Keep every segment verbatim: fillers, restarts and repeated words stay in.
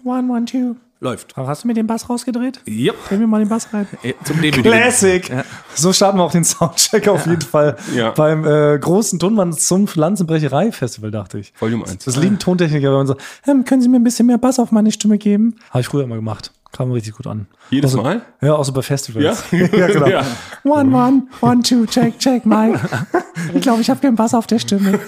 One, one, two. Läuft. Hast du mir den Bass rausgedreht? Ja. Dreh mir mal den Bass rein. Ja, zum D V D. Classic. Ja. So starten wir auch den Soundcheck auf jeden Fall Ja. beim äh, großen Tonmann zum Lanzenbrecherei-Festival, dachte ich. Volume eins. Das lieben Tontechniker, wenn man so, ähm, können Sie mir ein bisschen mehr Bass auf meine Stimme geben? Habe ich früher immer gemacht. Kam richtig gut an. Jedes also, Mal? Ja, auch so bei Festivals. Ja? ja, genau. Ja. One, one, one, two, check, check, Mike. Ich glaube, ich habe keinen Bass auf der Stimme.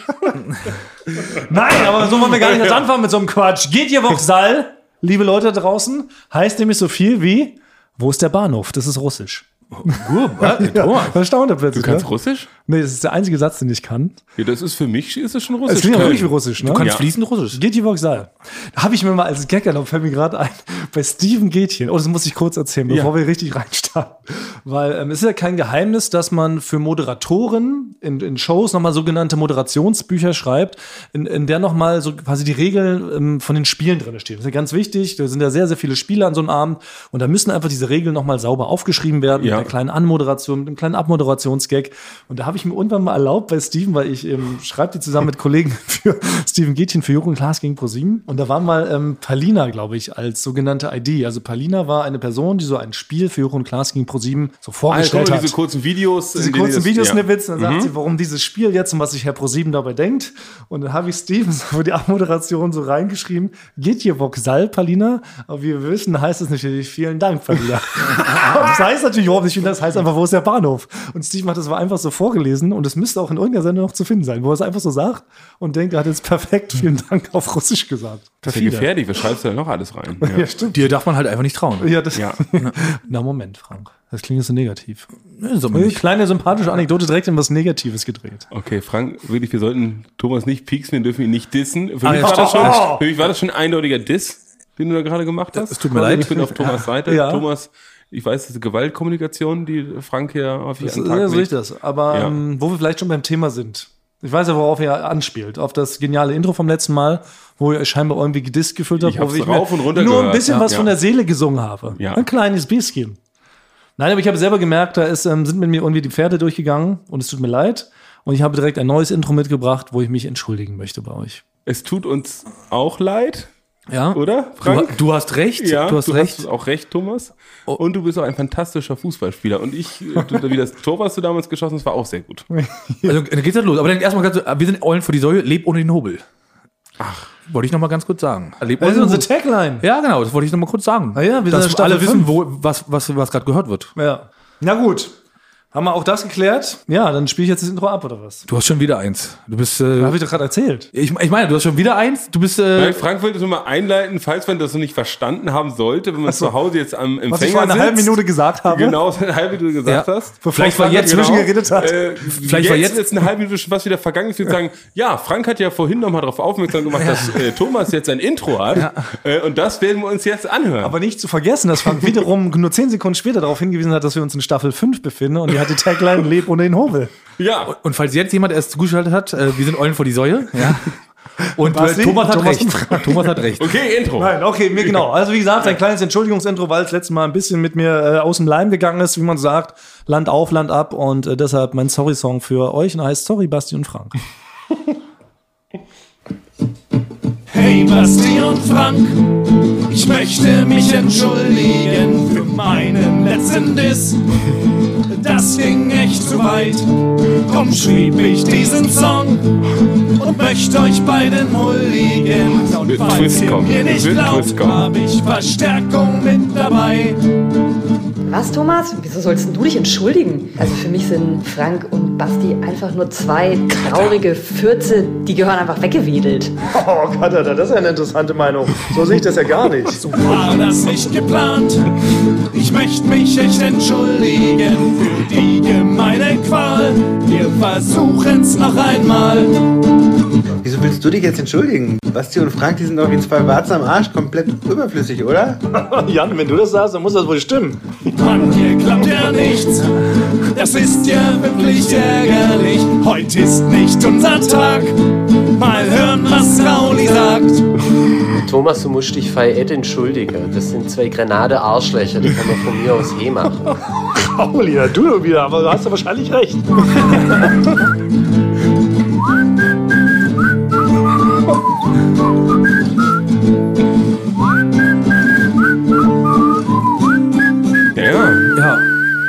Nein, aber so wollen wir gar nicht erst anfangen mit so einem Quatsch. Geht ihr Vauxhall, liebe Leute da draußen, heißt nämlich so viel wie, wo ist der Bahnhof? Das ist Russisch. Gut, was? Ja, verstaunt er plötzlich. Du kannst ne? Russisch? Nee, das ist der einzige Satz, den ich kann. Ja, das ist für mich, ist es schon Russisch. Es klingt auch Köln. wirklich wie Russisch, ne? Du kannst Ja. fließend Russisch. Geht die Vauxhall. Da habe ich mir mal als Gag erlaubt, fällt mir gerade ein, bei Steven Gätchen, oh, das muss ich kurz erzählen, bevor Ja. wir richtig reinstarten. Weil ähm, es ist ja kein Geheimnis, dass man für Moderatoren in, in Shows nochmal sogenannte Moderationsbücher schreibt, in, in der nochmal so quasi die Regeln ähm, von den Spielen drin stehen. Das ist ja ganz wichtig, da sind ja sehr, sehr viele Spiele an so einem Abend und da müssen einfach diese Regeln nochmal sauber aufgeschrieben werden, Ja. mit einer kleinen Anmoderation, mit einem kleinen Abmoderationsgag. Und da habe ich mir irgendwann mal erlaubt bei Steven, weil ich ähm, schreibe die zusammen mit Kollegen für Steven Gätchen für Joko und Klaas gegen ProSieben. Und da war mal ähm, Palina, glaube ich, als sogenannte I D. Also Palina war eine Person, die so ein Spiel für Joko und Klaas gegen ProSieben so Ah, vorgestellt guck mal, hat. diese kurzen Videos. Diese in denen kurzen das- Videosnippets, ja. dann sagt sie, warum dieses Spiel jetzt und was sich Herr ProSieben dabei denkt. Und dann habe ich Steven so für die Abmoderation so reingeschrieben, geht hier Vauxhall, Palina? Aber wie wir wissen, heißt es natürlich, vielen Dank, Palina. Das heißt natürlich überhaupt nicht, das heißt einfach, wo ist der Bahnhof? Und Steven hat das aber einfach so vorgelesen und es müsste auch in irgendeiner Sendung noch zu finden sein, wo er es einfach so sagt und denkt, er hat jetzt perfekt vielen Dank auf Russisch gesagt. Das ist ja gefährlich, was schreibst du da noch alles rein? Ja. Ja, stimmt. Dir darf man halt einfach nicht trauen. Ja, das, Ja. Na, Moment, Frank. Das klingt jetzt so negativ. Nee, so Eine nicht. kleine sympathische Anekdote direkt in was Negatives gedreht. Okay, Frank, wirklich, wir sollten Thomas nicht pieksen, wir dürfen ihn nicht dissen. Für, Ah, mich, ja, war das schon, stimmt. für mich war das schon ein eindeutiger Diss, den du da gerade gemacht hast. Es tut mir leid. Ich bin auf Thomas Seite. Ja. Thomas, ich weiß, das ist Gewaltkommunikation, die Frank hier häufig Das, an den ja, Tag so legt. ist das. Aber Ja. ähm, wo wir vielleicht schon beim Thema sind. Ich weiß ja, worauf er anspielt. Auf das geniale Intro vom letzten Mal, wo ihr scheinbar irgendwie gedisst gefüllt habt. Ich wo hab's ich rauf mir und runter nur ein gehört. bisschen Ja. was Ja. von der Seele gesungen habe. Ja. Ein kleines bisschen. Nein, aber ich habe selber gemerkt, da ist, ähm, sind mit mir irgendwie die Pferde durchgegangen und es tut mir leid. Und ich habe direkt ein neues Intro mitgebracht, wo ich mich entschuldigen möchte bei euch. Es tut uns auch leid, Ja. oder, Du, Frank? du hast recht. Ja, du hast recht. hast auch recht, Thomas. Oh. Und du bist auch ein fantastischer Fußballspieler. Und ich, du, wie das Tor, was du damals geschossen hast, war auch sehr gut. Also, dann geht's halt los. Aber dann erstmal ganz, wir sind Eulen vor die Säule, leb ohne den Hobel. Ach. Wollte ich noch mal ganz kurz sagen. Leb Das ist ohne den unsere Hobel. Tagline. Ja, genau, das wollte ich noch mal kurz sagen. Ah ja, wir sind in dass Staffel alle wissen, fünf. wo, was, was, was gerade gehört wird. Ja. Na gut. Haben wir auch das geklärt? Ja, dann spiele ich jetzt das Intro ab, oder was? Du hast schon wieder eins. Du bist. Äh, Habe ich doch gerade erzählt. ich, ich meine, du hast schon wieder eins. Du bist. Äh, Weil Frank wollte es nur mal einleiten, falls man das noch nicht verstanden haben sollte, wenn man so. zu Hause jetzt am Empfänger Was ich vor einer sitzt. halben Minute gesagt habe. Genau, eine halbe Minute gesagt Ja. hast. Bevor Vielleicht war Frank jetzt dazwischen Genau. geredet hat. Äh, Vielleicht jetzt, war jetzt- jetzt eine halbe Minute schon was wieder vergangen ist, wir sagen, ja, Frank hat ja vorhin noch mal darauf aufmerksam gemacht, dass äh, Thomas jetzt ein Intro hat. Äh, und das werden wir uns jetzt anhören. Aber nicht zu vergessen, dass Frank wiederum nur zehn Sekunden später darauf hingewiesen hat, dass wir uns in Staffel fünf befinden und die hat die Tagline Leb ohne den Hobel. ja, und falls jetzt jemand erst zugeschaltet hat, äh, wir sind Eulen vor die Säule. Ja. Und äh, Basti? Thomas hat Thomas recht. Thomas hat recht. okay, Intro. Nein, okay, mir genau. Also wie gesagt, ein kleines Entschuldigungsintro, weil es letztes Mal ein bisschen mit mir äh, aus dem Leim gegangen ist, wie man sagt. Land auf, Land ab und äh, deshalb mein Sorry-Song für euch und er heißt Sorry, Basti und Frank. Hey Basti und Frank, ich möchte mich entschuldigen für meinen letzten Diss. Das ging echt zu weit, drum schrieb ich diesen Song und möchte euch beiden huldigen. Und Wird falls Twist ihr kommen. mir nicht Wird glaubt, Twist kommen. habe ich Verstärkung mit dabei. Was, Thomas? Wieso sollst denn du dich entschuldigen? Also für mich sind Frank und Basti einfach nur zwei traurige Fürze, die gehören einfach weggewedelt. Oh Gott, das ist ja eine interessante Meinung. So sehe ich das ja gar nicht. So war das nicht geplant. Ich möchte mich echt entschuldigen für die gemeine Qual. Wir versuchen's noch einmal. Wieso willst du dich jetzt entschuldigen? Basti und Frank, die sind doch wie zwei Warzen am Arsch komplett überflüssig, oder? Jan, wenn du das sagst, dann muss das wohl stimmen. Mann, hier klappt ja nichts. Das ist ja wirklich ärgerlich. Heute ist nicht unser Tag. Mal hören, was Rauli sagt. Thomas, du musst dich feiet entschuldigen. Das sind zwei Granate-Arschlöcher, die kann man von mir aus eh machen. Pauli, ja, du wieder, aber du hast ja wahrscheinlich recht.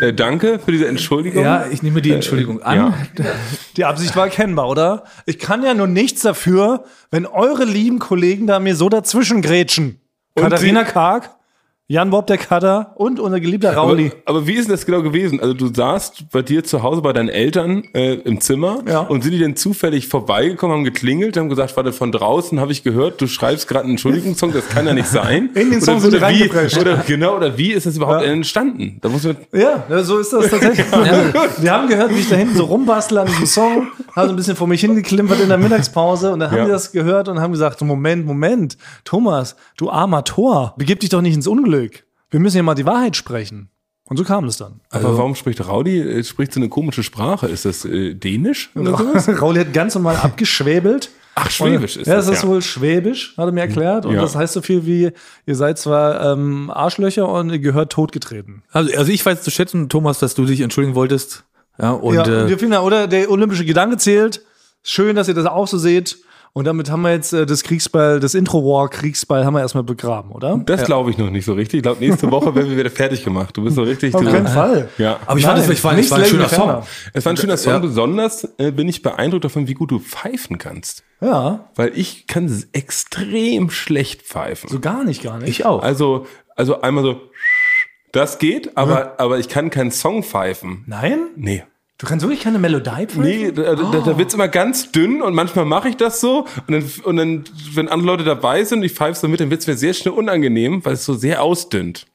Äh, danke für diese Entschuldigung. Ja, ich nehme die Entschuldigung an. ja. Die Absicht war erkennbar, oder? Ich kann ja nur nichts dafür, wenn eure lieben Kollegen da mir so dazwischen grätschen. Katharina sie- Karg, Jan Bob der Cutter und unser geliebter Rauli. Aber, aber wie ist denn das genau gewesen? Also du saßt bei dir zu Hause bei deinen Eltern äh, im Zimmer Ja. und sind die denn zufällig vorbeigekommen, haben geklingelt, haben gesagt, warte, von draußen habe ich gehört, du schreibst gerade einen Entschuldigungssong, das kann ja nicht sein. In den Song sind die wie, reingeprescht. oder genau, oder wie ist das überhaupt Ja. entstanden? Da muss man Ja, ja, so ist das tatsächlich. Wir haben gehört, wie ich da hinten so rumbastle an diesem Song, habe so ein bisschen vor mich hingeklimpert in der Mittagspause und dann haben Ja. die das gehört und haben gesagt, so, Moment, Moment, Thomas, du armer Tor, begib dich doch nicht ins Unglück. Wir müssen ja mal die Wahrheit sprechen. Und so kam es dann. Aber warum spricht Raudi? Äh, Spricht so eine komische Sprache? Ist das äh, Dänisch oder sowas? Rauli hat ganz normal abgeschwäbelt. Ach, Schwäbisch ist ja, das, das ist ja. wohl Schwäbisch, hat er mir erklärt. Und Ja. das heißt so viel wie, ihr seid zwar ähm, Arschlöcher und ihr gehört totgetreten. Also, also ich weiß zu schätzen, Thomas, dass du dich entschuldigen wolltest. Ja, und ja, äh, wir finden, oder der olympische Gedanke zählt. Schön, dass ihr das auch so seht. Und damit haben wir jetzt äh, das Kriegsball, das Intro-War-Kriegsball haben wir erstmal begraben, oder? Das glaube ich noch nicht so richtig. Ich glaube, nächste Woche werden wir wieder fertig gemacht. Du bist so richtig. Auf du, keinen Fall. Ja. aber ich fand Nein, es ich fand, nicht es war ein schöner Slave Song. Defender. Es war ein schöner Song. Ja. Besonders äh, bin ich beeindruckt davon, wie gut du pfeifen kannst. Ja, Weil ich kann s- extrem schlecht pfeifen. so gar nicht, gar nicht. Ich auch. Also, also einmal so, das geht, aber, aber ich kann keinen Song pfeifen. Nein? Nee. Du kannst wirklich keine Melodie pfeifen? Nee, da, da, da wird's immer ganz dünn und manchmal mache ich das so und dann, und dann, wenn andere Leute dabei sind und ich pfeife so mit, dann wird's mir sehr schnell unangenehm, weil es so sehr ausdünnt.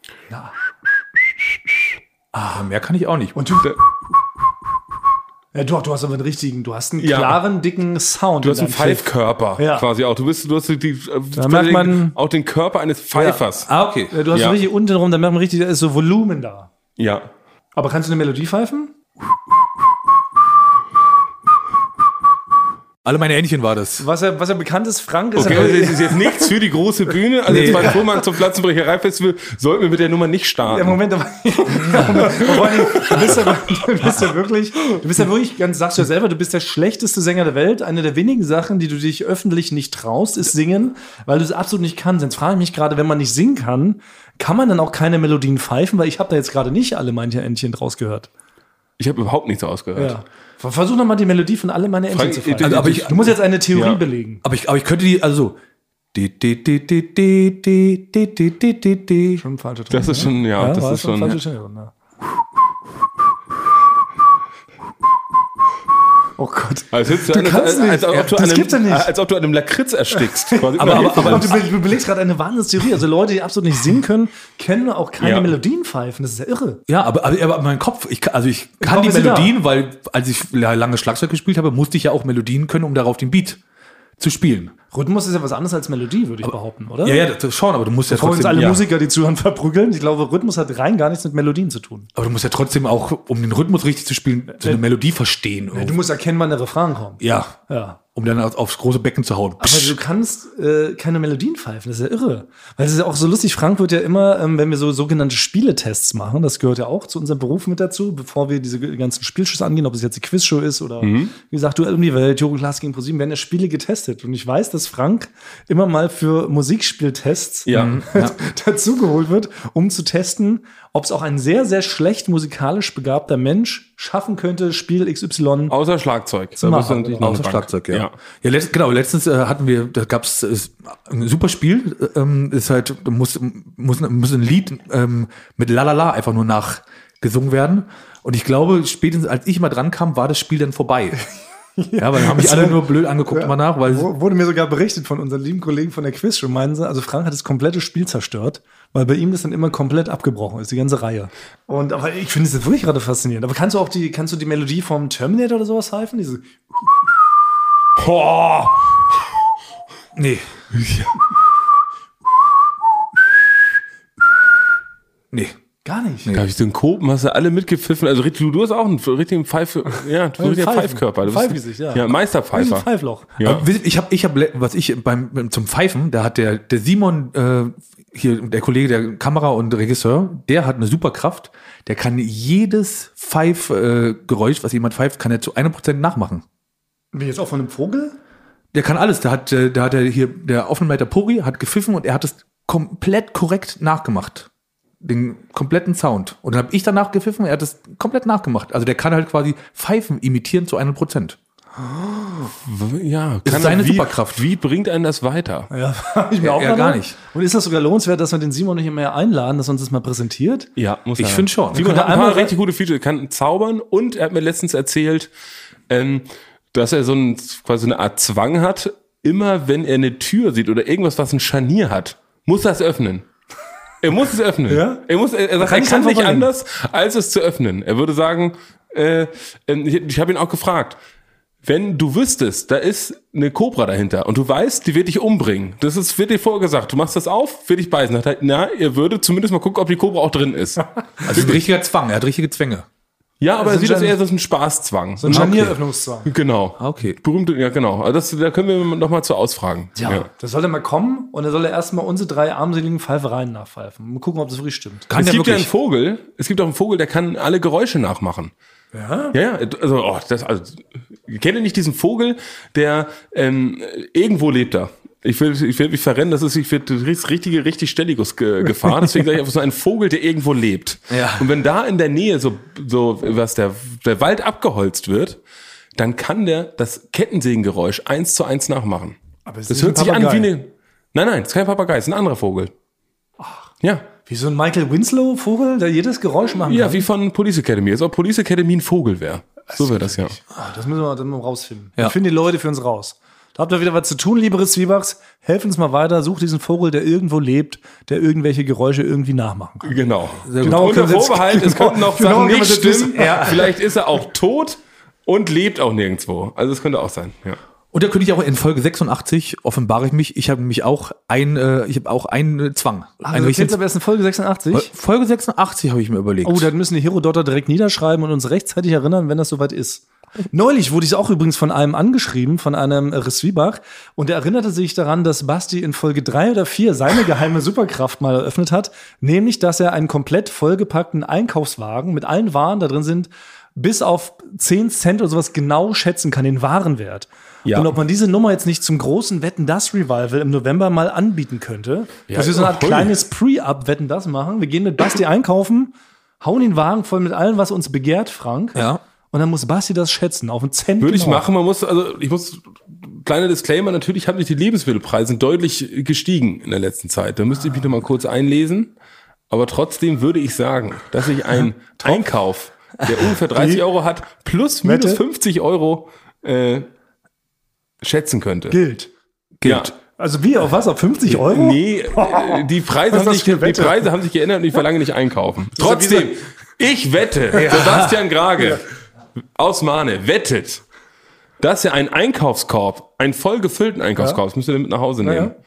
Ah, mehr kann ich auch nicht. Und du, ja, doch, du hast aber einen richtigen, du hast einen Ja. klaren, dicken Sound. Du hast in einen deinem Pfiff. Pfeifkörper Ja. quasi auch. Du bist, du hast die, Da merkt man- auch den Körper eines Pfeifers. Ah, okay. Ja, du hast Ja. so richtig unten rum, da merkt man richtig, da ist so Volumen da. Ja. Aber kannst du eine Melodie pfeifen? Alle meine Ähnchen war das. Was ja, was ja bekannt ist, Frank ist Okay, ja also es ist jetzt nichts für die große Bühne. Also Nee. jetzt bei Thomann zum Platzenbrecherei-Festival sollten wir mit der Nummer nicht starten. Ja, Moment, aber, aber vor allem, du bist ja, du bist ja wirklich, du bist ja wirklich, ganz sagst du ja selber, du bist der schlechteste Sänger der Welt. Eine der wenigen Sachen, die du dich öffentlich nicht traust, ist singen, weil du es absolut nicht kannst. Jetzt frage ich mich gerade, wenn man nicht singen kann, kann man dann auch keine Melodien pfeifen? Weil ich habe da jetzt gerade nicht alle meine Entchen draus gehört. Ich habe überhaupt nichts ausgehört. Ja. Versuch noch mal die Melodie von alle meine Entchen Frank, zu pfeifen. also, aber ich- du musst jetzt eine Theorie Ja. belegen. Aber ich, aber ich könnte die, also so. Di, di, di, di, di, di, di, di, di, di, di. Schon falsche Das ist schon, ja, das war ist schon. falsche Ton, ja. Oh Gott. Also jetzt Du als, kannst als, als, nicht. ob du Das an gibt's ja einem, nicht. als ob du an einem Lakritz erstickst. Quasi. Aber- aber- aber- Aber du, be- du belegst gerade eine Wahnsinnstheorie. Also Leute, die absolut nicht singen können, können auch keine Ja. Melodien pfeifen. Das ist ja irre. Ja, aber, aber, aber mein Kopf, ich, kann- also ich kann Kopf die ist wieder. Melodien, weil als ich lange Schlagzeug gespielt habe, musste ich ja auch Melodien können, um darauf den Beat zu spielen. Rhythmus ist ja was anderes als Melodie, würde ich behaupten, oder? Ja, ja, das schon, aber du musst ja Bevor uns trotzdem, alle ja, Musiker, die zuhören, verprügeln. Ich glaube, Rhythmus hat rein gar nichts mit Melodien zu tun. aber du musst ja trotzdem auch, um den Rhythmus richtig zu spielen, so eine Melodie verstehen. Du musst erkennen, wann der Refrain kommt. Ja, Ja. um dann auf- aufs große Becken zu hauen. Aber du kannst äh, keine Melodien pfeifen, das ist ja irre. Weil es ist ja auch so lustig, Frank wird ja immer, ähm, wenn wir so sogenannte Spieletests machen, das gehört ja auch zu unserem Beruf mit dazu, bevor wir diese ganzen Spielshows angehen, ob es jetzt die Quizshow ist oder wie gesagt, Duell um die Welt, Joko Klaas gegen ProSieben, werden ja Spiele getestet. Und ich weiß, dass Frank immer mal für Musikspieltests Ja. dazugeholt wird, um zu testen, ob es auch ein sehr, sehr schlecht musikalisch begabter Mensch schaffen könnte, Spiel X Y. Außer Schlagzeug. Da machen, bist du natürlich genau. noch Außer eine Bank. Schlagzeug, ja. Ja, letzt, genau, letztens äh, hatten wir, da gab's äh, ein super Spiel, äh, ähm, ist halt, da muss, muss, muss ein Lied ähm, mit Lalala einfach nur nachgesungen werden. Und ich glaube, spätestens als ich mal dran kam, war das Spiel dann vorbei. Ja, weil dann haben mich alle nur blöd angeguckt Ja. mal nach, weil Wo- Wurde mir sogar berichtet von unseren lieben Kollegen von der Quizshow, meinen sie, also Frank hat das komplette Spiel zerstört, weil bei ihm das dann immer komplett abgebrochen ist, die ganze Reihe. Und aber ich finde es jetzt wirklich gerade faszinierend. Aber kannst du auch die, kannst du die Melodie vom Terminator oder sowas pfeifen? Diese Oh, nee. Nee. gar nicht. da habe ich so einen Kopen, hast du alle mitgepfiffen. Also richtig, du, du hast auch einen richtigen Pfeif, ja, du richtiger Pfeifen. Pfeifkörper. Du bist- Pfeifgesicht, ja. Ja, Ein Meisterpfeifer. Pfeifloch. Ja. Aber wisst ihr, ich habe, ich hab, was ich beim, beim zum Pfeifen, da hat der, der Simon, äh, hier, der Kollege, der Kamera und Regisseur, der hat eine super Kraft. Der kann jedes Pfeifgeräusch, äh, Geräusch, was jemand pfeift, kann er zu einem Prozent nachmachen. Wie jetzt auch von einem Vogel? Der kann alles. Der hat, äh, da hat er hier, der Aufnahmeleiter Pori hat gepfiffen und er hat es komplett korrekt nachgemacht. den kompletten Sound. Und dann habe ich danach gepfiffen, er hat das komplett nachgemacht. Also der kann halt quasi Pfeifen imitieren zu hundert Prozent. Ja, Das kann ist seine wie, Superkraft. Wie bringt einen das weiter? Ja, ich mir Ja, auch ja, mal gar noch. nicht. Und ist das sogar lohnenswert, dass wir den Simon nicht mehr einladen, dass er uns das mal präsentiert? Ja, muss Ich er. finde schon. Simon Wir hat ein können paar einmal- richtig gute Features. Er kann zaubern und er hat mir letztens erzählt, ähm, dass er so ein, quasi eine Art Zwang hat. Immer wenn er eine Tür sieht oder irgendwas, was ein Scharnier hat, muss er es öffnen. Er muss es öffnen. Ja? Er muss, er, er sagt, Kann er ich kann einfach nicht verlieren. anders, als es zu öffnen. Er würde sagen, äh, ich, ich habe ihn auch gefragt, wenn du wüsstest, da ist eine Kobra dahinter und du weißt, die wird dich umbringen. Das ist, wird dir vorgesagt. Du machst das auf, wird dich beißen. Hat halt, na, er würde zumindest mal gucken, ob die Kobra auch drin ist. Also ein richtiger Zwang, er hat richtige Zwänge. Ja, aber Das er sieht ist das ein- eher so als ein Spaßzwang. So ein Scharnieröffnungszwang. Genau. Ah, okay. Berühmte, ja genau. Also das, da können wir noch mal zu ausfragen. Ja, das soll er mal kommen und er soll er erstmal unsere drei armseligen Pfeifereien nachpfeifen. Mal gucken, ob das wirklich stimmt. Kann Es der gibt ja einen wirklich? Vogel, es gibt auch einen Vogel, der kann alle Geräusche nachmachen. Ja? Ja, ja, also, oh, das, also, kennt ihr nicht diesen Vogel, der ähm, irgendwo lebt da? Ich will, ich will mich verrennen, das ist, ich wird richtige, richtig Stelligus-Gefahr. Deswegen sage ich einfach so ein Vogel, der irgendwo lebt. Ja. Und wenn da in der Nähe so, so, was der, der Wald abgeholzt wird, dann kann der das Kettensägengeräusch eins zu eins nachmachen. Aber es Das ist hört ein sich an wie Papagei. eine, nein, nein, das ist kein Papagei, es ist ein anderer Vogel. Ach. Ja. Wie so ein Michael Winslow-Vogel, der jedes Geräusch machen Ja, kann. wie von Police Academy. Als ob Police Academy ein Vogel wäre. So wäre das, ja. Ah, das müssen wir dann mal rausfinden. Ja. Wir finden die Leute für uns raus. Da habt ihr wieder was zu tun, liebe Zwiebachs. Helft uns mal weiter. Sucht diesen Vogel, der irgendwo lebt, der irgendwelche Geräusche irgendwie nachmachen kann. Genau. Genau, Unter können wir jetzt- Vorbehalt, es genau, könnten noch genau, Sachen können wir nicht jetzt stimmen. wissen. Ja. Vielleicht ist er auch tot und lebt auch nirgendwo. Also es könnte auch sein, ja. Und da könnte ich auch in Folge sechsundachtzig offenbare ich mich. Ich habe nämlich auch ein, äh, ich habe auch einen äh, Zwang. Also Einen du richtigen kennst aber erst in Folge sechsundachtzig. Folge sechsundachtzig habe ich mir überlegt. Oh, dann müssen die Herodotter direkt niederschreiben und uns rechtzeitig erinnern, wenn das soweit ist. Neulich wurde ich auch übrigens von einem angeschrieben, von einem äh, Zwiebach, und er erinnerte sich daran, dass Basti in Folge drei oder vier seine geheime Superkraft mal eröffnet hat, nämlich, dass er einen komplett vollgepackten Einkaufswagen mit allen Waren da drin sind, bis auf zehn Cent oder sowas genau schätzen kann, den Warenwert. Ja. Und ob man diese Nummer jetzt nicht zum großen Wetten-Das-Revival im November mal anbieten könnte, Ja, dass wir so eine Art hui. kleines Pre-Up-Wetten-Das machen. Wir gehen mit Basti einkaufen, hauen den Wagen voll mit allem, was uns begehrt, Frank. Ja. Und dann muss Basti das schätzen, auf einen Cent. Würde ich genau. machen. Man muss, also ich muss, kleiner Disclaimer, natürlich haben sich die Lebensmittelpreise deutlich gestiegen in der letzten Zeit. Da müsste ich mich noch mal kurz einlesen. Aber trotzdem würde ich sagen, dass ich einen Einkauf, der ungefähr dreißig Euro hat, plus minus Wette? fünfzig Euro äh, schätzen könnte. Gilt. Gilt. Ja. Also wie, auf was? Auf fünfzig Euro? Nee, äh, die Preise, Was haben ist das sich, für eine die Wette? Preise haben sich geändert und ich verlange nicht einkaufen. ist ja wie Trotzdem, ich wette, Sebastian Grage aus Mahne wettet, dass er einen Einkaufskorb, einen voll gefüllten Einkaufskorb, das müsst ihr mit nach Hause nehmen, ja.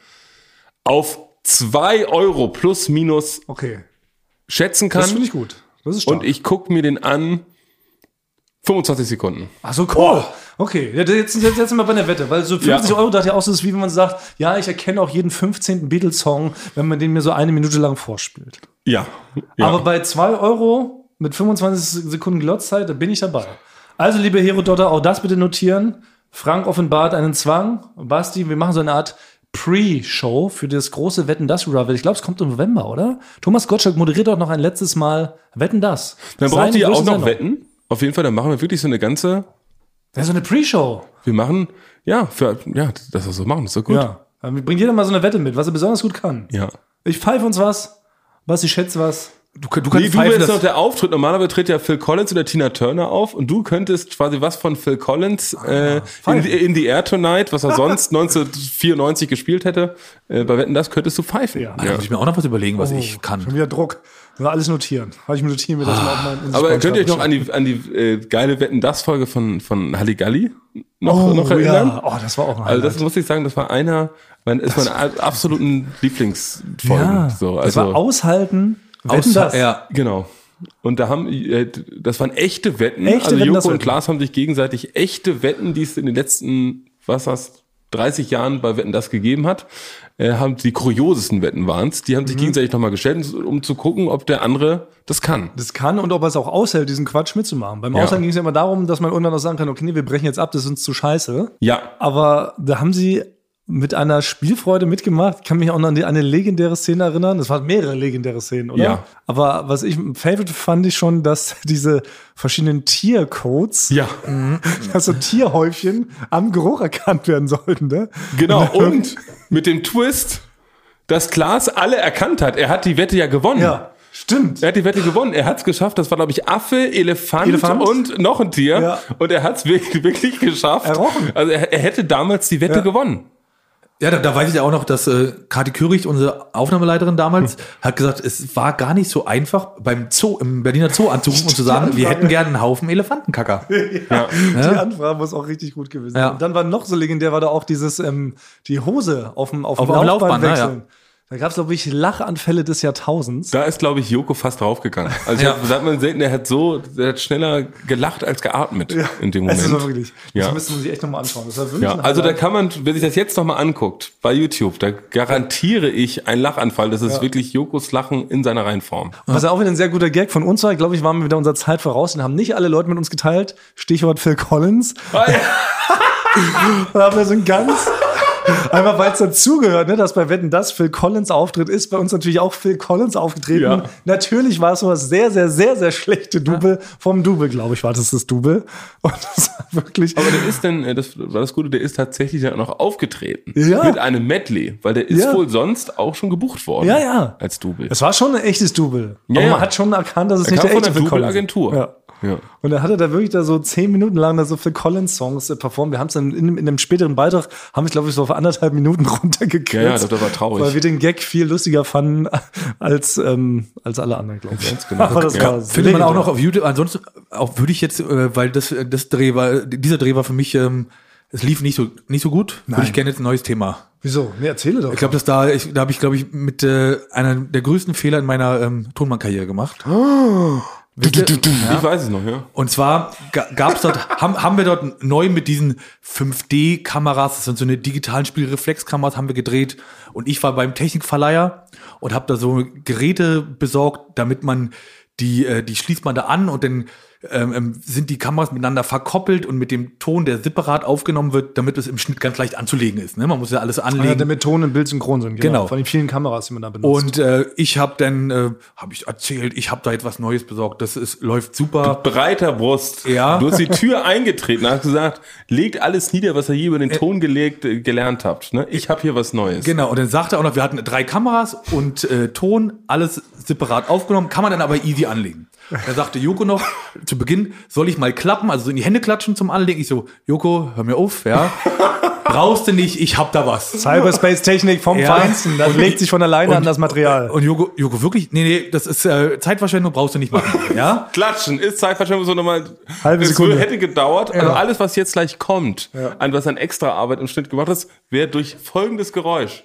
auf zwei Euro plus minus Okay. schätzen Das finde kann. ich gut. Das ist stark. Und ich gucke mir den an, fünfundzwanzig Sekunden. Ach so, cool. Okay, ja, jetzt, jetzt, jetzt sind wir bei der Wette, weil so fünfzig Ja. Euro dachte ich auch, so ist wie wenn man sagt, ja, ich erkenne auch jeden fünfzehnten Beatles-Song, wenn man den mir so eine Minute lang vorspielt. Ja. ja. Aber bei zwei Euro mit fünfundzwanzig Sekunden Glotzzeit, da bin ich dabei. Also, liebe Herodotter, auch das bitte notieren. Frank offenbart einen Zwang. Basti, wir machen so eine Art Pre-Show für das große Wetten das Revival. Ich glaube, es kommt im November, oder? Thomas Gottschalk moderiert doch noch ein letztes Mal Wetten das. Dann Seine braucht ihr auch größte noch Sendung. Wetten. Auf jeden Fall, dann machen wir wirklich so eine ganze, Das ist so eine Pre-Show. wir machen, ja, für, ja, das wir so machen, das ist so gut. Ja. Dann bringt jeder mal so eine Wette mit, was er besonders gut kann. Ja. Ich pfeife uns was, Basti schätzt was. Du, du kannst Nee, du pfeifen, wärst dass- noch der Auftritt. Normalerweise tritt ja Phil Collins oder Tina Turner auf und du könntest quasi was von Phil Collins äh, in, the- in the Air Tonight, was er sonst neunzehnhundertvierundneunzig gespielt hätte, äh, bei Wetten, das könntest du pfeifen. Ja. Ah, da muss ich mir auch noch was überlegen, was Oh, ich kann. Schon wieder Druck. Nur alles notieren. Habe ich mir notieren, mir das mal auf meinen Aber könnt ihr euch noch an die, an die äh, geile Wetten, das Folge von, von Halligalli noch, oh, noch erinnern? Ja. Oh, das war auch ein Also das Highlight. muss ich sagen, das war einer, mein, ist meine absoluten Lieblingsfolgen. Ja, so, das also, war aushalten. Wetten Außer- das. Ja. Genau. Und da haben, äh, das waren echte Wetten. Echte also Wetten, das Joko und Wetten. Klaas haben sich gegenseitig echte Wetten, die es in den letzten, was hast, dreißig Jahren bei Wetten das gegeben hat, äh, haben die kuriosesten Wetten waren's. Die haben Mhm. sich gegenseitig nochmal gestellt, um zu gucken, ob der andere das kann. Das kann und ob er es auch aushält, diesen Quatsch mitzumachen. Beim Ja. Aushalten ging es ja immer darum, dass man irgendwann noch sagen kann, okay, nee, wir brechen jetzt ab, das ist uns zu scheiße. Ja. Aber da haben sie mit einer Spielfreude mitgemacht. Ich kann mich auch noch an die, eine legendäre Szene erinnern. Es waren mehrere legendäre Szenen, oder? Ja. Aber was ich Favorite fand ich schon, dass diese verschiedenen Tiercodes, Ja. dass so Tierhäufchen am Geruch erkannt werden sollten, ne? Genau, und mit dem Twist, dass Klaas alle erkannt hat. Er hat die Wette ja gewonnen. Ja, stimmt. Er hat die Wette gewonnen. Er hat es geschafft. Das war, glaube ich, Affe, Elefant, Elefant. und noch ein Tier. Ja. Und er hat es wirklich, wirklich geschafft. Errochen. Also er, er hätte damals die Wette Ja. gewonnen. Ja, da, da weiß ich ja auch noch, dass äh, Kathi Körig, unsere Aufnahmeleiterin damals, Hm. hat gesagt, es war gar nicht so einfach, beim Zoo, im Berliner Zoo anzurufen und zu sagen, wir hätten gerne einen Haufen Elefantenkacker. Ja. Die Anfrage muss auch richtig gut gewesen sein. Ja. Und dann war noch so legendär, war da auch dieses, ähm, die Hose auf dem, auf dem Auf dem Laufband, Laufband, ne, wechseln. Da gab es, glaube ich, Lachanfälle des Jahrtausends. Da ist, glaube ich, Joko fast draufgegangen. Also Ja. ich hab, sagt man selten, er hat so, er hat schneller gelacht als geatmet in dem Moment. Das war wirklich, das Ja. müsste man sich echt nochmal anschauen. Das war wirklich Ja, ein also da Highlight. kann man, wer sich das jetzt nochmal anguckt, bei YouTube, da garantiere ich einen Lachanfall. Das ist Ja. wirklich Jokos Lachen in seiner Reinform. Was ja auch wieder ein sehr guter Gag von uns war, glaube ich, waren wir wieder unserer Zeit voraus und haben nicht alle Leute mit uns geteilt. Stichwort Phil Collins. Da haben wir so ein ganz, einfach weil es dazugehört, ne, dass bei Wetten, dass Phil Collins Auftritt ist, bei uns natürlich auch Phil Collins aufgetreten. Ja. Natürlich war es so das sehr, sehr, sehr, sehr schlechte Double vom Double, glaube ich, war das das Double. Und das war wirklich. Aber der ist dann, äh, das war das Gute, der ist tatsächlich dann auch noch aufgetreten. Ja. Mit einem Medley, weil der ist Ja. wohl sonst auch schon gebucht worden. Ja, ja. Als Double. Es war schon ein echtes Double. Ja, Aber ja. man hat schon erkannt, dass es Er nicht kam der von echte der Phil Collins ist. Double-Agentur. Ja. Ja. Und da hat er da wirklich da so zehn Minuten lang da so Phil Collins Songs äh, performt. Wir haben es dann in, in einem späteren Beitrag, haben wir es glaube ich so auf anderthalb Minuten runtergekürzt. Ja, ja, das war traurig. Weil wir den Gag viel lustiger fanden als, ähm, als alle anderen, glaube ich. Ganz genau. Aber das Ja. war Findet man auch legendär. noch auf YouTube. Ansonsten auch würde ich jetzt, äh, weil das, das Dreh war, dieser Dreh war für mich, ähm, es lief nicht so nicht so gut. Würde ich gerne jetzt ein neues Thema. Wieso? Nee, erzähle doch. Ich glaube, dass da, ich, da habe ich, glaube ich, mit äh, einer der größten Fehler in meiner ähm, Tonmann-Karriere gemacht. Wisst ihr? Ich weiß es noch, ja. Und zwar ga- gab's dort, haben, haben wir dort neu mit diesen fünf D-Kameras, das sind so eine digitalen Spielreflexkameras, haben wir gedreht. Und ich war beim Technikverleiher und habe da so Geräte besorgt, damit man die, äh, die schließt man da an und dann ähm, sind die Kameras miteinander verkoppelt und mit dem Ton, der separat aufgenommen wird, damit es im Schnitt ganz leicht anzulegen ist. Ne? Man muss ja alles anlegen. Ja, damit Ton und Bild synchron sind. Genau. Von den vielen Kameras, die man da benutzt. Und äh, ich habe dann, äh, habe ich erzählt, ich habe da etwas Neues besorgt. Das ist, läuft super. Breiter Brust. Ja. Du hast die Tür eingetreten, hast gesagt, legt alles nieder, was ihr hier über den Ton gelegt, äh, gelernt habt. Ne? Ich habe hier was Neues. Genau, und dann sagte er auch noch, wir hatten drei Kameras und äh, Ton, alles separat aufgenommen, kann man dann aber easy anlegen. Da sagte Joko noch zu Beginn, soll ich mal klappen, also so in die Hände klatschen zum Anlegen? Ich so, Joko, hör mir auf, ja. Brauchst du nicht, ich hab da was. Cyberspace-Technik vom Ja. Feinsten. Das legt sich von alleine an das Material. Und Joko, Joko, wirklich? Nee, nee, das ist äh, Zeitverschwendung, brauchst du nicht machen. Ja? Klatschen ist Zeitverschwendung so nochmal. Halbe es Sekunde. hätte gedauert. Also alles, was jetzt gleich kommt, an was an extra Arbeit im Schnitt gemacht ist, wäre durch folgendes Geräusch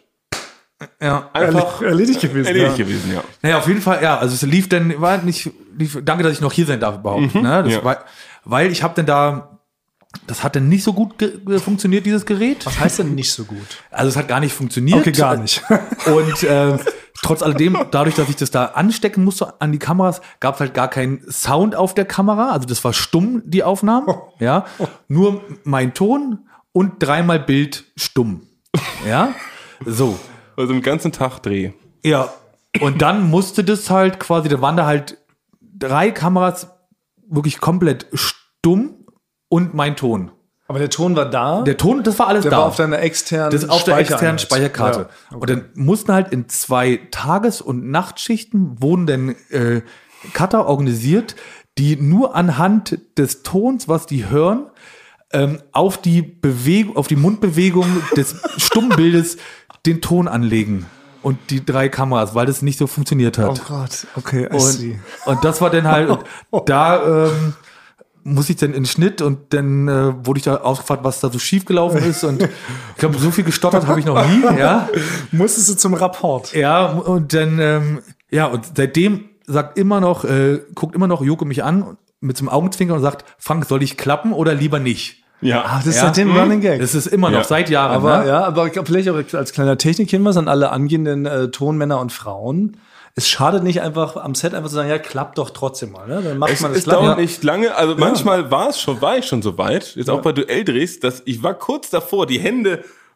Ja. einfach Erledigt gewesen. erledigt ja. gewesen, ja. Naja, auf jeden Fall, ja, also es lief dann, war nicht, lief, danke, dass ich noch hier sein darf überhaupt. Ne? Das ja. war, weil ich habe dann da, das hat dann nicht so gut ge ge- funktioniert, dieses Gerät. Was heißt denn nicht so gut? Also es hat gar nicht funktioniert. Okay, gar nicht. Und äh, trotz alledem, dadurch, dass ich das da anstecken musste an die Kameras, gab es halt gar keinen Sound auf der Kamera. Also das war stumm, die Aufnahmen. Ja, nur mein Ton und dreimal Bild stumm. Ja, so. Also den ganzen Tag Dreh. Ja, und dann musste das halt quasi, da waren da halt drei Kameras wirklich komplett stumm und mein Ton. Aber der Ton war da. Der Ton, das war alles der da. war auf deiner externen Das ist auf der externen Speichereinheit. Speicherkarte. Ja. Und dann mussten halt in zwei Tages- und Nachtschichten wurden dann äh, Cutter organisiert, die nur anhand des Tons, was die hören, ähm, auf die Bewegung, auf die Mundbewegung des Stummbildes den Ton anlegen. Und die drei Kameras, weil das nicht so funktioniert Oh hat. Gott, okay, I und, see. und das war dann halt, und da ähm, muss ich dann in den Schnitt und dann äh, wurde ich da ausgefragt, was da so schief gelaufen ist. Und ich glaube, so viel gestottert habe ich noch nie. Ja, Musstest du zum Rapport? ja, und dann, ähm, ja, und seitdem sagt immer noch, äh, guckt immer noch Joko mich an mit so einem Augenzwinkern und sagt, Frank, soll ich klappen oder lieber nicht? Ja. Ah, das ist Ja. seitdem ein Running Gag. Das ist immer noch Ja. seit Jahren. aber ne? ja, aber ich glaub, vielleicht auch als kleiner Technikhinweis an alle angehenden äh, Tonmänner und Frauen. Es schadet nicht einfach am Set einfach zu sagen, ja, klappt doch trotzdem mal. Ne? Dann macht Es, man das es dauert klappen. nicht lange, also manchmal war es schon, war ich schon so weit, jetzt auch bei Duelldrehs, dass ich war kurz davor, die Hände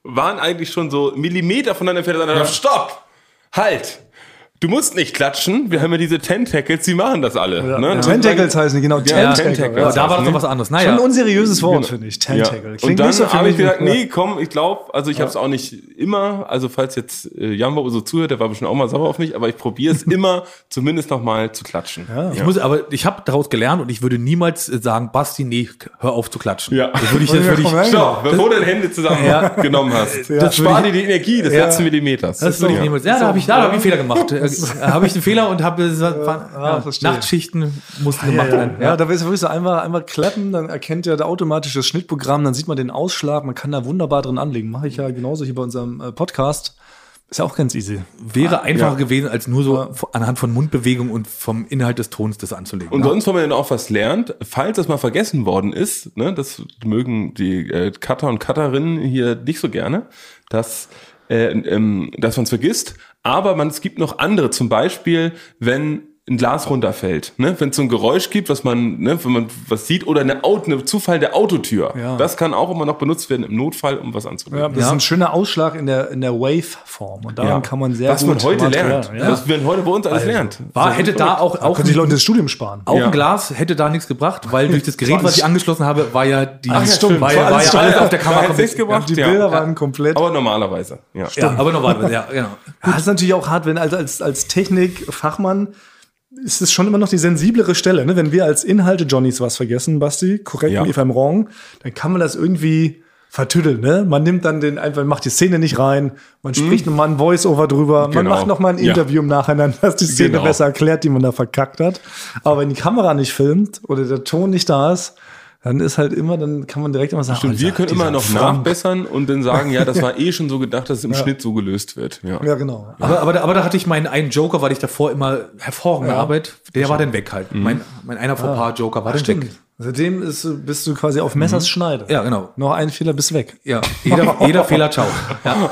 waren eigentlich schon so Millimeter voneinander entfernt. Und dann dachte ich, stopp! Halt! Du musst nicht klatschen, wir haben ja diese Tentacles, die machen das alle. Ja. Ne? Ja. Tentacles heißen die, genau. Ja, Tentacles. Tentacles. Ja, da war das ne? noch was anderes. Schon Naja. ein unseriöses Wort, Genau. finde ich. Tentacle. Ja. Klingt Und dann nicht so für habe ich mich gesagt, wie- nee, komm, ich glaube, also ich habe es auch nicht immer, also falls jetzt äh, Jambo so zuhört, der war bestimmt auch mal sauer auf mich, aber ich probiere es immer, zumindest noch mal zu klatschen. Ja. Ich muss, aber ich habe daraus gelernt und ich würde niemals äh, sagen, Basti, nee, hör auf zu klatschen. Ja. Das würde ich, das würde ich, Stopp, bevor du deine Hände zusammen Ja. genommen hast. Das Das spar würde dir die Energie des letzten Millimeters. das würde ich ja. niemals. Ja, da habe ich, da habe ich einen Fehler gemacht. Äh, habe ich einen Fehler und habe äh, ja, verstehe. Nachtschichten mussten Ja, gemacht ja, werden. ja. ja, da ist wirklich so einmal, einmal klappen, dann erkennt ja der automatisch das Schnittprogramm, dann sieht man den Ausschlag, man kann da wunderbar drin anlegen. Mache ich ja genauso hier bei unserem äh, Podcast. Ist ja auch ganz easy. Wäre einfacher Ja. gewesen, als nur so anhand von Mundbewegung und vom Inhalt des Tons das anzulegen. Und sonst, wenn man dann auch was lernt, falls das mal vergessen worden ist, ne, das mögen die äh, Cutter und Cutterinnen hier nicht so gerne, dass, äh, ähm, dass man es vergisst, aber man, es gibt noch andere, zum Beispiel, wenn ein Glas runterfällt, ne? Wenn es so ein Geräusch gibt, was man, ne, wenn man was sieht, oder eine, Auto, eine Zufall der Autotür. Ja. Das kann auch immer noch benutzt werden im Notfall, um was anzulegen. Ja, das ist ein schöner Ausschlag in der, in der Wave-Form. Und daran Ja. kann man sehr was gut man heute Material- lernt, Ja. was man heute bei uns alles lernt. War, hätte da auch, auch, Können sich Leute das Studium sparen. auch Ja. ein Glas hätte da nichts gebracht, weil durch das Gerät, was ich angeschlossen habe, war ja die, Ach, stimmt. war, War ja, war alles ja alles steuer- auf der Kamera. Da hat's nichts komplett- gebracht. Die Ja. Bilder Ja. waren komplett. Aber normalerweise, ja. Ja, aber normalerweise, ja, genau. Ja, das ist natürlich auch hart, wenn als, als, als Technikfachmann ist es schon immer noch die sensiblere Stelle. Ne? Wenn wir als Inhalte-Johnnies was vergessen, Basti, korrekt Ja. me if I'm wrong, dann kann man das irgendwie vertüddeln. Ne? Man nimmt dann den, einfach macht die Szene nicht rein, man spricht nochmal ein Voice-Over drüber, man Genau. macht nochmal ein Ja. Interview im Nachhinein, dass die Szene Genau. besser erklärt, die man da verkackt hat. Aber wenn die Kamera nicht filmt oder der Ton nicht da ist, dann ist halt immer, dann kann man direkt immer sagen, Stimmt, oh, wir dieser- können immer dieser noch Frank. nachbessern und dann sagen, ja, das war eh schon so gedacht, dass es im Schnitt so gelöst wird. Ja. Ja, genau. Aber, aber, da- aber da hatte ich meinen einen Joker, weil ich davor immer hervorragende Ja. Arbeit, der war dann weg halt. Mein, mein einer vor paar Joker war dann weg. Seitdem ist, bist du quasi auf Messers Schneide. Ja, genau. Noch ein Fehler, bist weg. Ja, jeder, jeder Fehler, ciao. Ja.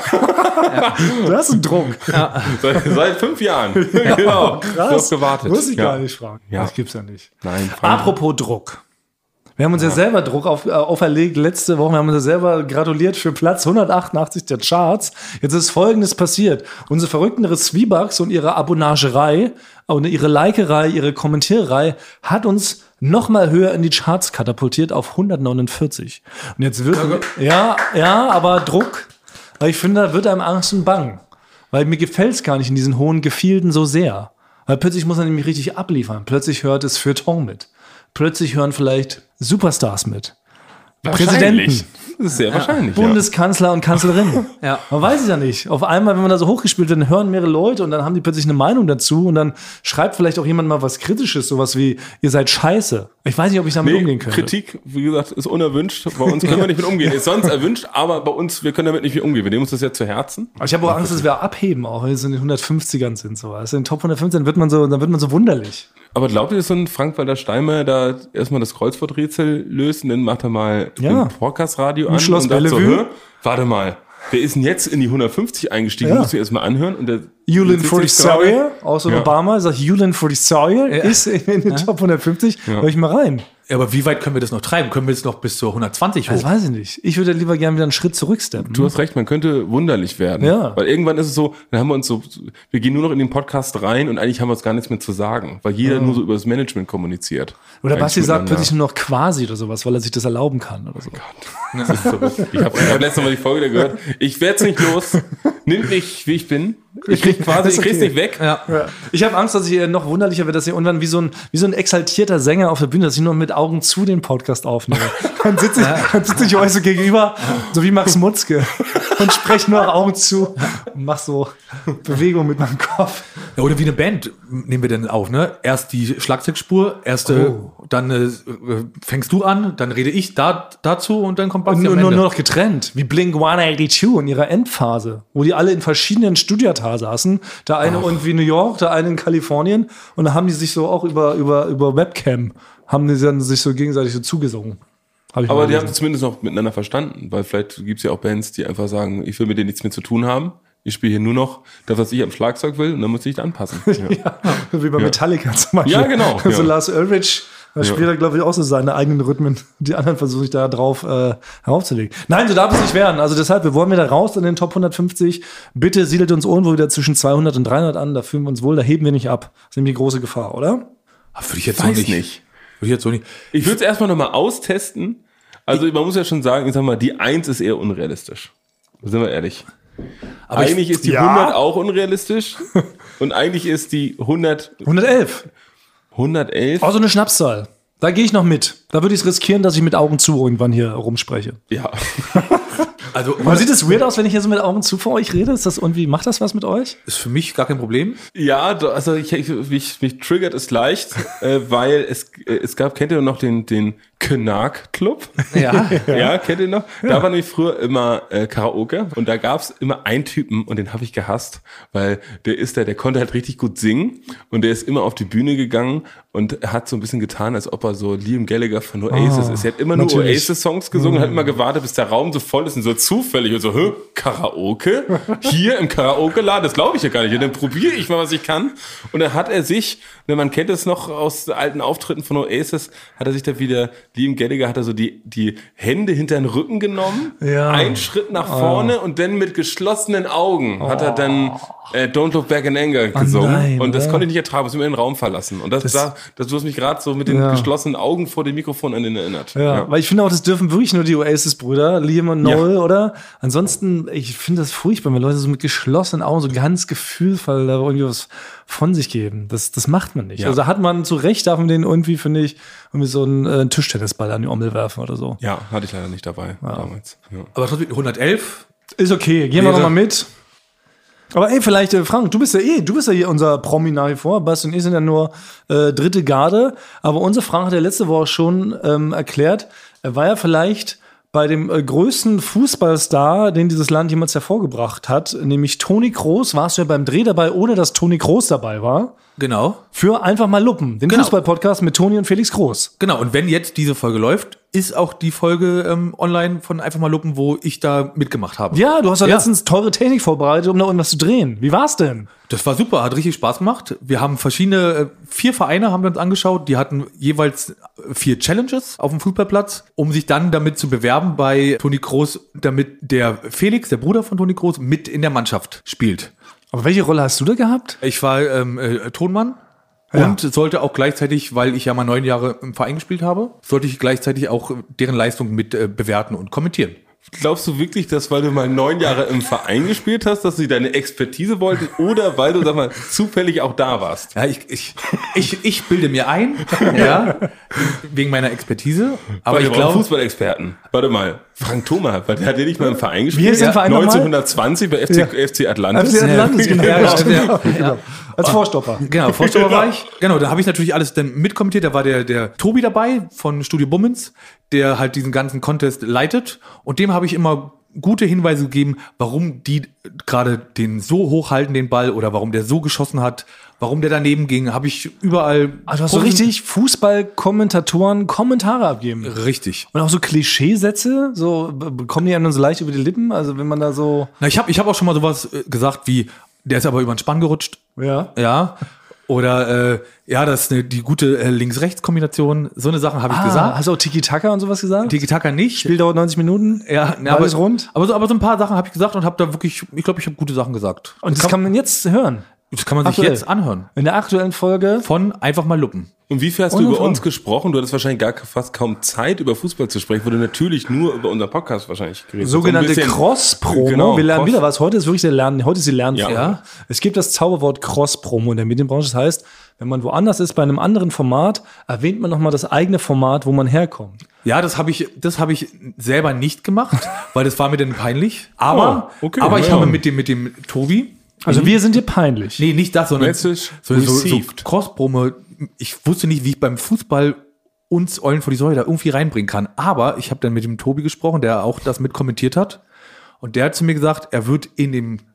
Du hast einen Druck. Seit, seit fünf Jahren. genau. Krass. Ich hab gewartet. Muss ich ja. gar nicht fragen. Ja. Das gibt's ja nicht. Nein, Frank. Apropos Druck. Wir haben uns ja, selber Druck auf, äh, auferlegt letzte Woche. Wir haben uns ja selber gratuliert für Platz hundertachtundachtzig der Charts. Jetzt ist Folgendes passiert. Unsere verrückten Zwiebucks und ihre Abonnagerei und ihre Likerei, ihre Kommentiererei hat uns noch mal höher in die Charts katapultiert auf hundertneunundvierzig. Und jetzt wird, ja, ja, aber Druck. Aber ich finde, da wird einem Angst und Bang. Weil mir gefällt's gar nicht in diesen hohen Gefilden so sehr. Weil plötzlich muss er nämlich richtig abliefern. Plötzlich hört es Feuilleton mit. Plötzlich hören vielleicht Superstars mit. Präsidenten, Das ist sehr wahrscheinlich. Ja. Bundeskanzler und Kanzlerin. Ja. Man weiß es ja nicht. Auf einmal, wenn man da so hochgespielt wird, dann hören mehrere Leute und dann haben die plötzlich eine Meinung dazu und dann schreibt vielleicht auch jemand mal was Kritisches, sowas wie, ihr seid scheiße. Ich weiß nicht, ob ich damit Nee, umgehen könnte. Kritik, wie gesagt, ist unerwünscht. Bei uns können wir nicht mit umgehen. Ist sonst erwünscht, aber bei uns, wir können damit nicht mit umgehen. Wir nehmen uns das ja zu Herzen. Aber ich habe auch Angst, dass wir abheben, auch wenn wir so in den hundertfünfzigern sind. So. Also in den Top hundertfünfzig, dann wird man so, dann wird man so wunderlich. Aber glaubt ihr, dass so ein Frank-Walter Steinmeier da erstmal das Kreuzworträtsel löst und dann macht er mal Ja. ein Podcast-Radio an Schloss und sagt so, Bellevue. hä, warte mal, wer ist denn jetzt in die hundertfünfzig eingestiegen? Ja. Muss ich erstmal anhören. Und der Yulin sitzt for the jetzt gerade- Sawyer, auch so Ja. Obama, sagt Yulin for the Sawyer, ist in den Top hundertfünfzig. Hör ich mal rein. Ja, aber wie weit können wir das noch treiben? Können wir jetzt noch bis zur hundertzwanzig hoch? Das weiß ich nicht. Ich würde lieber gerne wieder einen Schritt zurücksteppen. Du hast recht, man könnte wunderlich werden. Ja. Weil irgendwann ist es so, dann haben wir uns so, wir gehen nur noch in den Podcast rein und eigentlich haben wir uns gar nichts mehr zu sagen, weil jeder nur so über das Management kommuniziert. Oder Eigentlich Basti sagt miteinander. plötzlich nur noch quasi oder sowas, weil er sich das erlauben kann oder so. Das ist so lustig. Ich habe hab letztes Mal die Folge wieder gehört. Ich werd's nicht los. Nimm mich, wie ich bin. Ich krieg quasi, ich krieg's nicht weg. Ja. Ja. Ich habe Angst, dass ich noch wunderlicher werde, dass ich irgendwann wie so ein, wie so ein exaltierter Sänger auf der Bühne, dass ich nur mit Augen zu den Podcast aufnehme. Dann sitze ich, dann sitze ich euch so gegenüber, so wie Max Mutzke, und spreche nur Augen zu und mach so Bewegungen mit meinem Kopf. Ja, oder wie eine Band nehmen wir denn auf, ne? Erst die Schlagzeugspur, erst äh, dann äh, fängst du an, dann rede ich da, dazu und dann kommt Basti Nur, am nur, Ende. nur noch getrennt, wie Blink hundertachtzig in ihrer Endphase, wo die alle in verschiedenen Studiata saßen. Der eine irgendwie in New York, der eine in Kalifornien. Und da haben die sich so auch über, über, über Webcam, haben die dann sich so gegenseitig so zugesungen. Hab ich Aber mal die haben gelesen. es zumindest noch miteinander verstanden, weil vielleicht gibt's ja auch Bands, die einfach sagen, ich will mit denen nichts mehr zu tun haben. Ich spiele hier nur noch das, was ich am Schlagzeug will, und dann muss ich da anpassen. Ja. Ja, wie bei Metallica zum Beispiel. Ja, genau, So ja. Lars Ulrich Da spielt er, glaube ich, auch so seine eigenen Rhythmen. Die anderen versuchen sich da drauf äh, heraufzulegen. Nein, so darf es nicht werden. Also deshalb, wir wollen wieder raus in den Top hundertfünfzig. Bitte siedelt uns irgendwo wieder zwischen zweihundert und dreihundert an. Da fühlen wir uns wohl, da heben wir nicht ab. Das ist nämlich die große Gefahr, oder? Würde ich jetzt Weiß so nicht. nicht. Würde ich jetzt so nicht. Ich würde es erstmal nochmal austesten. Also man muss ja schon sagen, ich sag mal, die eins ist eher unrealistisch. Sind wir ehrlich. Aber eigentlich ich, ist die ja. hundert auch unrealistisch. Und eigentlich ist die hundert, hundertelf. hundertelf. Also eine Schnapszahl. Da gehe ich noch mit. Da würde ich es riskieren, dass ich mit Augen zu irgendwann hier rumspreche. Ja. also Aber sieht es weird aus, wenn ich hier so mit Augen zu vor euch rede? Ist das irgendwie, macht das was mit euch? ist für mich gar kein Problem. Ja, do- also ich, ich, mich, mich triggert es leicht, äh, weil es, äh, es gab, kennt ihr noch den, den Knark-Club? Ja. Ja, kennt ihr noch? Da war nämlich früher immer äh, Karaoke und da gab's immer einen Typen und den habe ich gehasst, weil der ist der, der konnte halt richtig gut singen und der ist immer auf die Bühne gegangen und hat so ein bisschen getan, als ob er so Liam Gallagher von Oasis Oh, ist. Er hat immer nur natürlich. Oasis-Songs gesungen, hat immer gewartet, bis der Raum so voll ist und so zufällig und so, hä, Karaoke? Hier im Karaoke-Laden? Das glaube ich ja gar nicht. Und dann probiere ich mal, was ich kann. Und dann hat er sich, ne, man kennt es noch aus alten Auftritten von Oasis, hat er sich da wieder, Liam Gallagher hat er so die, die Hände hinter den Rücken genommen, Ja. einen Schritt nach vorne und dann mit geschlossenen Augen hat er dann äh, Don't Look Back in Anger gesungen. nein, und das oder? konnte ich nicht ertragen, muss immer den Raum verlassen. Und das, das, da, das du hast mich gerade so mit den Ja. geschlossenen Augen vor dem Mikrofon an den erinnert. Ja, weil ich finde auch, das dürfen wirklich nur die Oasis-Brüder, Liam und Noel, oder? Ansonsten, ich finde das furchtbar, wenn Leute so mit geschlossenen Augen so ganz gefühlvoll da irgendwie was von sich geben. Das, das macht man nicht. Ja. Also hat man zu Recht, darf man den irgendwie, finde ich, irgendwie so einen äh, Tischtennisball an die Ommel werfen oder so. Ja, hatte ich leider nicht dabei damals. Ja. Aber trotzdem hundertelf. Ist okay, gehen wir Wäre- noch mal mit. Aber ey, vielleicht, äh, Frank, du bist ja eh, du bist ja hier unser Promi nach wie vor. Basti und ich sind ja nur äh, dritte Garde. Aber unser Frank hat ja letzte Woche schon ähm, erklärt, er war ja vielleicht bei dem äh, größten Fußballstar, den dieses Land jemals hervorgebracht hat, nämlich Toni Kroos, warst du ja beim Dreh dabei, ohne dass Toni Kroos dabei war. Genau. Für Einfach mal Luppen, den Genau. Fußball-Podcast mit Toni und Felix Kroos. Genau. Und wenn jetzt diese Folge läuft, ist auch die Folge ähm, online von Einfach mal Luppen, wo ich da mitgemacht habe. Ja, du hast ja Ja. letztens teure Technik vorbereitet, um da irgendwas zu drehen. Wie war's denn? Das war super, hat richtig Spaß gemacht. Wir haben verschiedene, äh, vier Vereine haben wir uns angeschaut, die hatten jeweils vier Challenges auf dem Fußballplatz, um sich dann damit zu bewerben bei Toni Kroos, damit der Felix, der Bruder von Toni Kroos, mit in der Mannschaft spielt. Aber welche Rolle hast du da gehabt? Ich war ähm, äh, Tonmann Ja. und sollte auch gleichzeitig, weil ich ja mal neun Jahre im Verein gespielt habe, sollte ich gleichzeitig auch deren Leistung mit äh, bewerten und kommentieren. Glaubst du wirklich, dass weil du mal neun Jahre im Verein gespielt hast, dass sie deine Expertise wollten oder weil du, sag mal, zufällig auch da warst? Ja, ich, ich, ich, ich bilde mir ein, ja, wegen meiner Expertise, aber Weil ich wir brauchen glaube, Fußballexperten. Warte mal, Frank Thoma, weil der hat ja nicht mal im Verein gespielt. Wie ist der Verein nochmal? neunzehnhundertzwanzig bei F C, Ja. F C Atlantis. F C Atlantis, genau. Ja, Ja, ja, genau. ja. Als Vorstopper. Genau, Vorstopper war ich. Genau, da habe ich natürlich alles dann mitkommentiert. Da war der, der Tobi dabei von Studio Bummens, der halt diesen ganzen Contest leitet. Und dem habe ich immer gute Hinweise gegeben, warum die gerade den so hochhalten, den Ball, oder warum der so geschossen hat, warum der daneben ging. Habe ich überall. Also hast du richtig Fußball-Kommentatoren Kommentare abgeben. Richtig. Und auch so Klischeesätze, so b- kommen die einem so leicht über die Lippen, also wenn man da so, Na, ich habe ich hab auch schon mal sowas äh, gesagt wie, der ist aber über den Spann gerutscht. ja. Ja. Oder, äh, ja, das ist eine, die gute äh, Links-Rechts-Kombination. So eine Sache habe ich Ah, gesagt. hast du auch Tiki-Taka und sowas gesagt? Tiki-Taka nicht. Spiel dauert neunzig Minuten. Ja, ne, Ball aber, ist rund. aber, so, aber so ein paar Sachen habe ich gesagt und habe da wirklich, ich glaube, ich habe gute Sachen gesagt. Und das kann man jetzt hören. Das kann man sich Aktuell. jetzt anhören. In der aktuellen Folge. Von Einfach mal Luppen. Und wie viel hast Und du über von- uns gesprochen? Du hattest wahrscheinlich gar fast kaum Zeit, über Fußball zu sprechen, wo du natürlich nur über unseren Podcast wahrscheinlich geredet hast. Sogenannte Ein bisschen- Cross-Promo. Genau, Wir lernen Cross- wieder was. Heute ist wirklich der Lernen, heute ist die Lernfolge. Ja. Es gibt das Zauberwort Cross-Promo in der Medienbranche. Das heißt, wenn man woanders ist, bei einem anderen Format, erwähnt man nochmal das eigene Format, wo man herkommt. Ja, das habe ich, das habe ich selber nicht gemacht, weil das war mir dann peinlich. Aber, Oh, okay, aber ich ja. habe mit dem, mit dem Tobi, Also wir sind dir peinlich. nee, nicht das, sondern Message so, so, so received. Cross-Promo. Ich wusste nicht, wie ich beim Fußball uns Eulen vor die Säule da irgendwie reinbringen kann. Aber ich habe dann mit dem Tobi gesprochen, der auch das mit kommentiert hat. Und der hat zu mir gesagt, er wird in dem,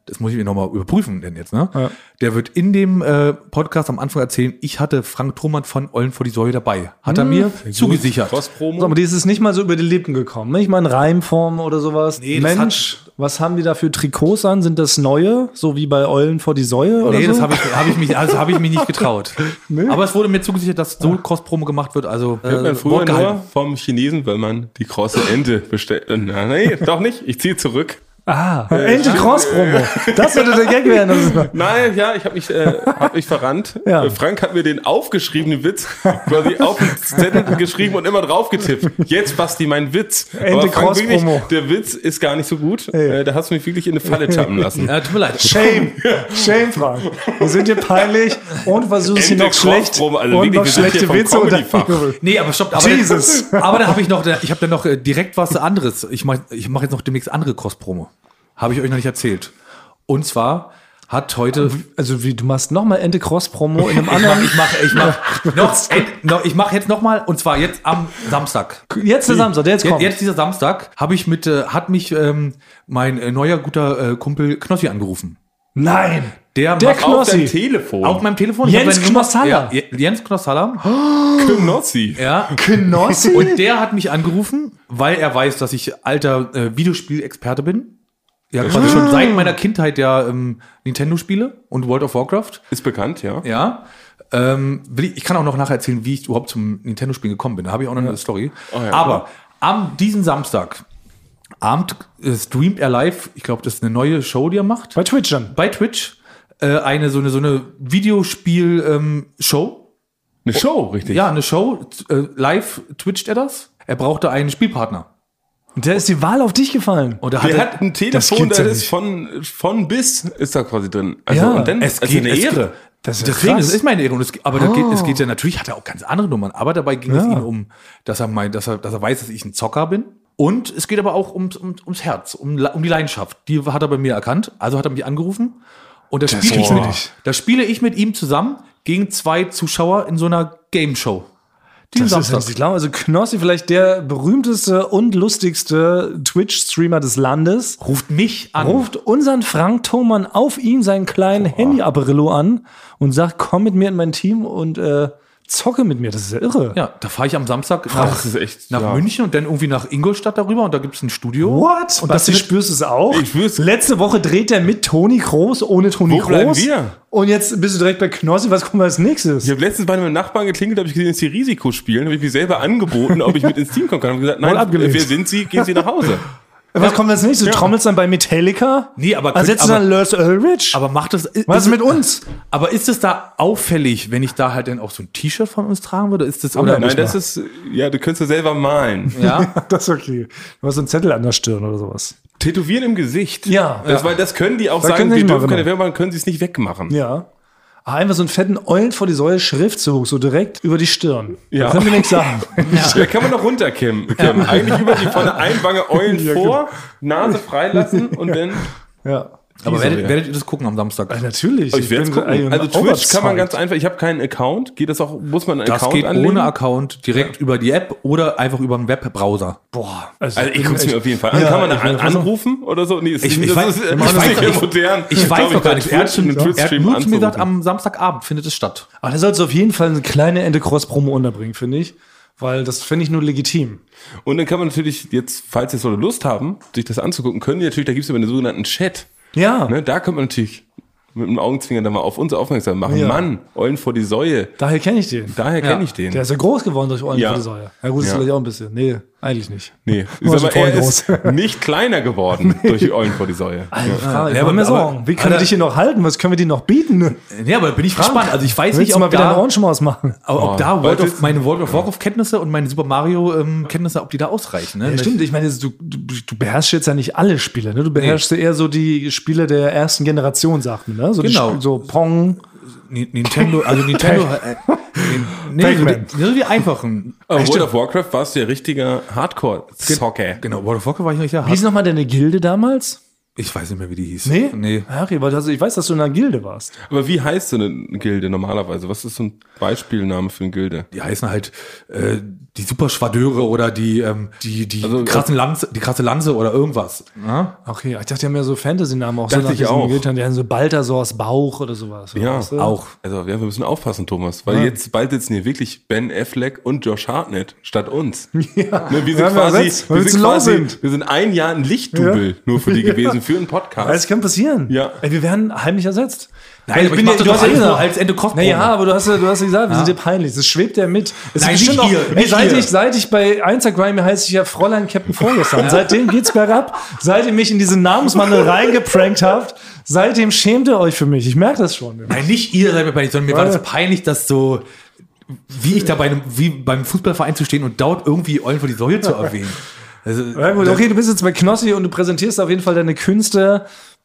das muss ich mir nochmal überprüfen denn jetzt, ne? Ja. Der wird in dem äh, Podcast am Anfang erzählen, ich hatte Frank Thoman von Eulen vor die Säule dabei. Hat er mir zugesichert. Cross-Promo. So, aber die ist es nicht mal so über die Lippen gekommen. Ne? Ich meine, Reimform oder sowas. Nee, das Mensch, was haben die da für Trikots an? Sind das neue? So wie bei Eulen vor die Säule oder Nee, so? das habe ich, hab ich, mich- also hab ich mich nicht getraut. Aber es wurde mir zugesichert, dass so Cross-Promo gemacht wird. Also Hört man äh, früher Wort nur gehalten. vom Chinesen, weil man die krosse Ente bestellt. Na, nee, doch nicht. Ich ziehe zurück. Ah, Ente Cross-Promo. Das sollte der Gag werden. Das ist Nein, ja, ich habe mich, äh, hab mich verrannt. Ja. Äh, Frank hat mir den aufgeschriebenen Witz quasi auf den Zettel geschrieben und immer drauf getippt. Jetzt, Basti, mein Witz. Ente Aber Frank, wirklich, Cross-Promo. der Witz ist gar nicht so gut. Ey. Äh, da hast du mich wirklich in eine Falle tappen lassen. Ja, tut mir leid. Shame. Shame, Frank. Wir sind dir peinlich und versuchst hier Ente noch schlecht Cross-Promo, also und wirklich, noch wir sind hier schlechte vom Witze und Comedy-Fach. Nee, aber stopp. Aber Jesus. Da, aber da habe ich noch, ich habe dann noch äh, direkt was anderes. Ich mache ich mach jetzt noch demnächst andere Cross-Promo. Habe ich euch noch nicht erzählt. Und zwar hat heute... Also wie, du machst nochmal Ente Cross-Promo in einem Ich anderen... mache ich mach, ich mach noch, ey, noch, ich mach jetzt noch mal, und zwar jetzt am Samstag. Jetzt der Samstag, der jetzt Jetzt, kommt. jetzt dieser Samstag habe ich mit, äh, hat mich ähm, mein äh, neuer guter äh, Kumpel Knossi angerufen. Nein. Der, Der macht Auf deinem Knossi. Telefon. auf meinem Telefon. Ich hab Jens seine Nummer- Knossalla. Ja, Jens Knossalla. Knossi. Ja. Knossi? Und der hat mich angerufen, weil er weiß, dass ich alter äh, Videospielexperte bin. Ja, quasi schon seit meiner Kindheit ja ähm, Nintendo-Spiele und World of Warcraft. Ist bekannt, ja. Ja. Ähm, will ich, ich kann auch noch nachher erzählen, wie ich überhaupt zum Nintendo-Spielen gekommen bin. Da habe ich auch noch eine Story. Oh ja, Aber klar. am diesen Samstag Abend äh, streamt er live, ich glaube, das ist eine neue Show, die er macht. Bei Twitch dann. Bei Twitch. Äh, eine so eine, so eine Videospiel-Show. Eine Show, richtig. Ja, eine Show. Äh, live twitcht er das. Er brauchte einen Spielpartner. Und der ist die Wahl auf dich gefallen. Und er Der hatte, hat ein Telefon, gibt's das ja ist nicht. von, von bis, ist da quasi drin. Also, Ja, und dann, es also geht, eine es Ehre. Geht, Das ist ja Deswegen, krass. das ist meine Ehre. Und es, aber da geht, es geht ja natürlich, hat er auch ganz andere Nummern. Aber dabei ging es ihm um, dass er meint, dass er, dass er weiß, dass ich ein Zocker bin. Und es geht aber auch ums, um, ums Herz, um, um die Leidenschaft. Die hat er bei mir erkannt. Also hat er mich angerufen. Und da spiele ich, mit- da spiele ich mit ihm zusammen gegen zwei Zuschauer in so einer Game Show. Diesen Das ist Samstag. nicht klar. Also Knossi, vielleicht der berühmteste und lustigste Twitch-Streamer des Landes, Ruft mich an. ruft unseren Frank Thoman auf ihn seinen kleinen Handy-Apparillo an und sagt, komm mit mir in mein Team und äh, zocke mit mir. Das ist ja irre. Ja, da fahre ich am Samstag nach, Das ist echt, nach ja. München und dann irgendwie nach Ingolstadt darüber und da gibt es ein Studio. What? Und Was, das du findet- spürst es auch? Ich spür's. Letzte Woche dreht er mit Toni Kroos, ohne Toni Wo bleiben Kroos. wir? Und jetzt bist du direkt bei Knossi. Was kommt als nächstes? Ich habe letztens bei meinem Nachbarn geklingelt, habe ich gesehen, dass die Risiko spielen, habe ich mich selber angeboten, ob ich mit ins Team kommen kann. Habe gesagt, nein, Wohl abgelehnt. wer sind Sie? Gehen Sie nach Hause. Was kommt als nächstes? Du trommelst dann bei Metallica? Nee, aber- Ersetzt du aber- dann Lars Ulrich? Aber macht das. Was ist mit uns? Aber ist es da auffällig, wenn ich da halt dann auch so ein T-Shirt von uns tragen würde? Ist das oder Nein, das ist, ja, du könntest ja selber malen. ja? Das ist okay. Du hast so einen Zettel an der Stirn oder sowas. Tätowieren im Gesicht. Ja. Das, weil das können die auch Da sagen, können sie wir nicht dürfen machen, keine genau. Werbung machen, können sie es nicht wegmachen. Ja. Ah, einfach so einen fetten Eulen vor die Säule Schriftzug, so direkt über die Stirn. Ja. Da können wir nichts sagen. Da kann man noch runterkämmen. kämmen. Eigentlich über die von der einen Wange Eulen vor, Nase freilassen und dann. Ja. Aber Diese, werdet, ja. werdet ihr das gucken am Samstag? Also natürlich. Ich werde es bin gucken. ein Also Twitch kann man Overzeit. ganz einfach, ich habe keinen Account. Geht das auch, muss man einen Das Account geht anlegen? ohne Account, direkt über die App oder einfach über einen Webbrowser. Boah. Also ich bin gucke es echt- mir auf jeden Fall an. Ja, kann man ich da bin an, einfach so- anrufen oder so? Nee, das Ich, ist, ich, das weiß, ist, ich, das weiß, ist ich, modern. ich weiß glaub doch gar bei nicht. Er hat, Twitch, einen er hat Twitch-Stream nur zu mir gesagt, anzurufen. am Samstagabend findet es statt. Aber da sollst du auf jeden Fall eine kleine Ende Cross-Promo unterbringen, finde ich. Weil das finde ich nur legitim. Und dann kann man natürlich jetzt, falls ihr so Lust haben, sich das anzugucken, können die natürlich, da gibt es immer den sogenannten Chat. Ja. Ne, da könnte man natürlich mit dem Augenzwinger dann mal auf uns aufmerksam machen. Ja. Mann, Eulen vor die Säue. Daher kenne ich den. Daher Ja. kenne ich den. Der ist ja groß geworden durch Eulen Ja. vor die Säule. Ja gut, das ist Ja. vielleicht auch ein bisschen. Nee, eigentlich nicht. Nee, War ist schon aber er vorhin ist nicht kleiner geworden durch die Eulen vor die Säue. Alter, Frage, Ja, ich aber- aber, mir aber- Sorgen. Wie können wir Alter- dich hier noch halten? Was können wir dir noch bieten? Ja, aber bin ich gespannt. Also ich weiß Willst nicht, du ob mal wieder einen da, Ohrenschmaus machen? ob, ob Oh, da World bald of, ist- meine World of Warcraft Kenntnisse und meine Super Mario ähm, Kenntnisse, ob die da ausreichen. Ne? Ja, stimmt. Ich meine, du, du, du beherrschst jetzt ja nicht alle Spiele. Ne? Du beherrschst ja eher so die Spiele der ersten Generation, sagt man. Ne? So, Genau. die, Sp- so Pong. Ni- Nintendo, also Nintendo, äh, nee, so Pac-Man. die, so die einfachen. Aber World of Warcraft warst du ja richtiger Hardcore-Zocker. Genau, World of Warcraft war ich nicht ja. Wie ist nochmal deine Gilde damals? Ich weiß nicht mehr, wie die hieß. Nee? Nee. Ja, okay, weil also ich weiß, dass du in einer Gilde warst. Aber wie heißt so eine Gilde normalerweise? Was ist so ein Beispielname für eine Gilde? Die heißen halt äh, die Superschwadeure oder die ähm, die die Also, krassen Lanze, die krasse Lanze oder irgendwas. Ja? Okay, ich dachte, die haben ja so Fantasy-Namen auch. Dachte so nach ich diesen auch. Gilden, die haben so Balthasars Bauch oder sowas. Ja, weißt du? Auch. Also ja, wir müssen aufpassen, Thomas, weil Ja. jetzt bald sitzen hier wirklich Ben Affleck und Josh Hartnett statt uns. Ja. Ne, wir Ja, sind wir quasi, ersetzt, weil wir wir sind zu lau quasi, sind. wir sind ein Jahr ein Lichtdubel Ja. nur für die Ja. gewesen für einen Podcast. Das kann passieren. Ja. Ey, wir werden heimlich ersetzt. Nein, aber ich mach das doch alles nur als Ende Kochprobe. Naja, aber du hast ja, du hast ja gesagt, wir sind dir peinlich. Das schwebt ja mit. Es Nein, ist bestimmt nicht ihr, ey, nicht seit ihr. ich, seit ich bei Instagram heiße ich ja Fräulein Captain vorgestern. Seitdem geht's bergab. Seit ihr mich in diese Namensmandel reingeprankt habt, seitdem schämt ihr euch für mich. Ich merke das schon. Nein, nicht ihr seid mir peinlich, sondern mir war das peinlich, dass so, wie ich da bei einem, wie beim Fußballverein zu stehen und dort irgendwie Eulen vor die Säule zu erwähnen. Also, Ja, gut, okay, du bist jetzt bei Knossi und du präsentierst auf jeden Fall deine Künste.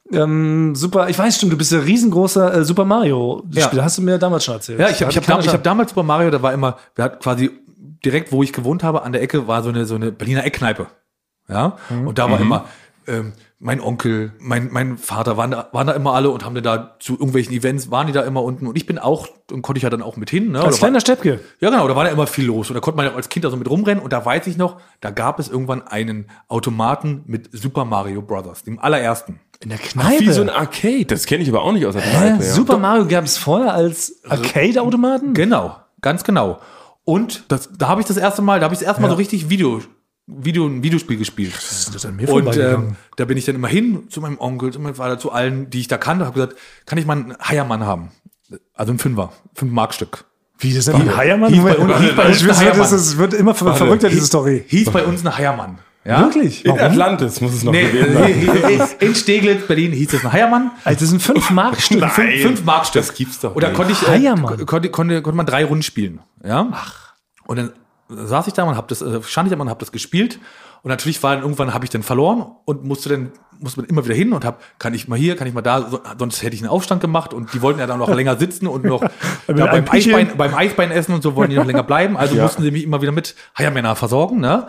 Ähm, super, ich weiß schon, du bist ein riesengroßer äh, Super Mario-Spieler. Ja. Hast du mir damals schon erzählt. ja, ich habe ich hab, keine dam, ich hab damals Super Mario, da war immer, wir hatten quasi direkt, wo ich gewohnt habe, an der Ecke war so eine, so eine Berliner Eckkneipe. Ja, und da war immer ähm, mein Onkel, mein, mein Vater waren da, waren da immer alle und haben dann da zu irgendwelchen Events, waren die da immer unten und ich bin auch, und konnte ich ja dann auch mit hin. Ne? Als Oder war- kleiner Steppke. Ja, genau, da war ja immer viel los. Und da konnte man ja als Kind da so mit rumrennen. Und da weiß ich noch, da gab es irgendwann einen Automaten mit Super Mario Brothers, dem allerersten. In der Ach, Kneipe. wie so ein Arcade. Das kenne ich aber auch nicht aus der Hä? Kneipe. Ja. Super Mario gab es vorher als Arcade-Automaten? Genau, ganz genau. Und das, da habe ich das erste Mal, da habe ich das erste Mal Ja. so richtig Video, Video, ein Videospiel gespielt. Das ist an mir Und vorbeigegangen. ähm, da bin ich dann immer hin zu meinem Onkel, zu meinem Vater, zu allen, die ich da kannte, habe gesagt, kann ich mal einen Heiermann haben? Also ein Fünfer, fünf Markstück. Wie, das ist denn ein Heiermann? Hieß bei uns- hieß bei uns Ich weiß, ein Heiermann. das, ist- wird immer ver verrückter, diese Story. Hieß bei uns ein Heiermann. Ja? Wirklich? In Warum? Atlantis muss es noch Nee, gewesen sein. äh, in Steglitz, Berlin hieß es ein Heiermann. Also das sind fünf Markstücke. Fünf, fünf Markstück. Das gibt's doch Und da nicht. konnte ich, äh, Heiermann. konnte, konnte, konnte man drei Runden spielen. Ja? Ach. Und dann saß ich da und hab das, äh, stand ich da und hab das gespielt. Und natürlich war dann irgendwann, habe ich dann verloren und musste dann, musste man immer wieder hin und hab, kann ich mal hier, kann ich mal da, so, sonst hätte ich einen Aufstand gemacht und die wollten ja dann noch länger sitzen und noch da beim, einem Picheln. Eisbein, beim Eisbein essen und so wollten die noch länger bleiben. Also mussten sie mich immer wieder mit Heiermänner versorgen, ne?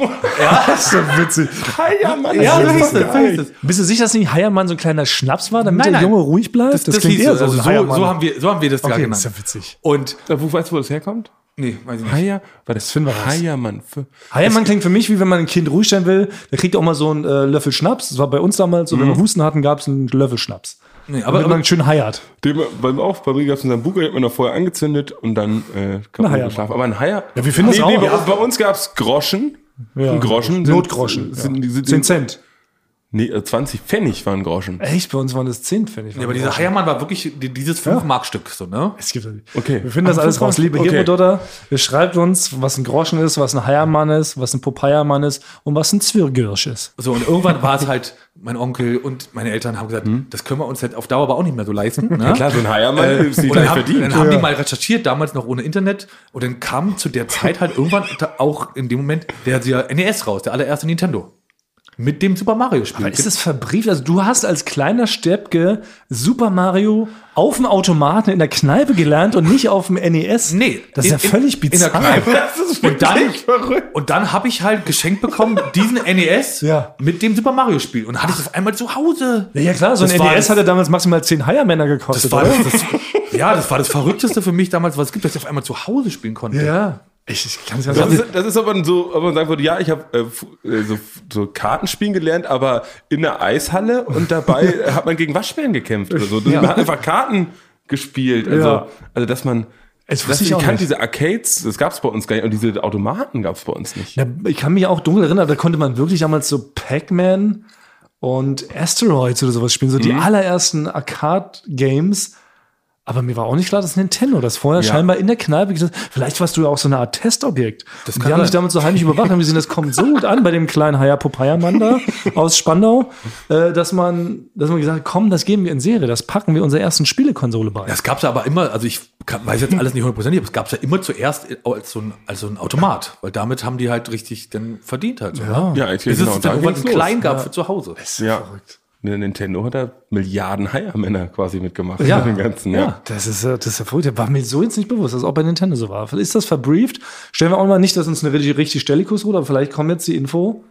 Das ist so witzig. Heiermann. Ja, so hieß es, so hieß es. Bist du sicher, dass nicht Heiermann so ein kleiner Schnaps war, damit Nein, der nein. Junge ruhig bleibt? Das, das, hieß es. Also ein so, Heiermann. so haben wir, so haben wir das da Okay, genannt. das ist ja witzig. Und, Äh, Wo weißt du, wo das herkommt? nee, weiß ich nicht. Haier? War das finden wir raus. Heiermann. Für- Heiermann klingt für mich, wie wenn man ein Kind ruhig stellen will. Der kriegt auch mal so einen äh, Löffel Schnaps. Das war bei uns damals so, wenn wir Husten hatten, gab es einen Löffel Schnaps. Nee, Aber aber, wenn aber man schön heiert. Den beim Aufbau gab es in seinem Buch, den hat man noch vorher angezündet und dann äh, kann man Haier. geschlafen. Aber ein Haier. Ja, wir finden das auch. Bei, Ja. uns- bei uns gab es Groschen. Ja. Ein Groschen. sind- Notgroschen. Sind, ja. die sind, zehn Cent. Nee, äh, zwanzig Pfennig waren Groschen. Echt? Bei uns waren das zehn Pfennig. ja, aber dieser Heiermann war wirklich die- dieses fünf Markstück, so, ne? Es gibt, Okay. Wir finden das Ach, alles fünf raus. Liebe okay. Herodotter, ihr schreibt uns, was ein Groschen ist, was ein Heiermann ist, was ein Popeiermann ist und was ein Zwirgirsch ist. So, und irgendwann war es halt, mein Onkel und meine Eltern haben gesagt, das können wir uns halt auf Dauer aber auch nicht mehr so leisten. Ne? Klar, so ein Heiermann Äh, ist nicht und dann, gleich haben, verdient. dann haben die mal recherchiert, damals noch ohne Internet. Und dann kam zu der Zeit halt irgendwann ta- auch in dem Moment der, der N E S raus, der allererste Nintendo. Mit dem Super Mario-Spiel. Aber ist das verbrieft? Also du hast als kleiner Steppke Super Mario auf dem Automaten in der Kneipe gelernt und nicht auf dem N E S? Nee, Das ist ja in- völlig in- in der bizarr. Kneipe. Das ist Und dann, wirklich verrückt. und dann habe ich halt geschenkt bekommen, diesen N E S Ja. mit dem Super Mario-Spiel. Und dann hatte ich das auf einmal zu Hause. Ja, ja klar, so ein Das N war E S das- hatte damals maximal zehn Heiermänner gekostet. Das war oder? das, das, ja, das war das Verrückteste für mich damals, was es gibt, dass ich auf einmal zu Hause spielen konnte. ja. Ich, ich kann es ja Das sagen. ist, das ist aber so, ob man sagen würde, ja, ich habe äh, fu- äh, so, so Kartenspielen gelernt, aber in der Eishalle und dabei hat man gegen Waschbären gekämpft oder so. Man hat einfach Karten gespielt. Also, Ja. also dass man. Das dass wusste ich ich auch kannte nicht. diese Arcades, das gab es bei uns gar nicht. Und diese Automaten gab es bei uns nicht. Ja, ich kann mich auch dunkel erinnern, da konnte man wirklich damals so Pac-Man und Asteroids oder sowas spielen, so die allerersten Arcade-Games. Aber mir war auch nicht klar, dass Nintendo das vorher Ja. scheinbar in der Kneipe gesagt hat. Vielleicht warst du ja auch so eine Art Testobjekt. Das kann die haben sein. dich damals so heimlich überwacht, haben gesehen, das kommt so gut an bei dem kleinen Haier Popeiermann da aus Spandau, äh, dass man, dass man gesagt hat, komm, das geben wir in Serie, das packen wir unserer ersten Spielekonsole bei. Das gab's ja aber immer, also ich kann, weiß jetzt alles nicht hundertprozentig, aber es gab's ja immer zuerst als so, ein, als so ein Automat, weil damit haben die halt richtig dann verdient halt. So, Ja. Ja, ich, Bis genau, es da dann irgendwann ging's einen los. kleinen gab für zu Hause. Ja. Ne, Nintendo hat da Milliarden Heiermänner quasi mitgemacht. Ja. mit dem ganzen, ja. Ja, das ist, äh, das ist ja verrückt. Das war mir so jetzt nicht bewusst, dass es auch bei Nintendo so war. Ist das verbrieft? Stellen wir auch mal nicht, dass uns eine richtig, richtig Stellikus ruht, aber vielleicht kommt jetzt die Info.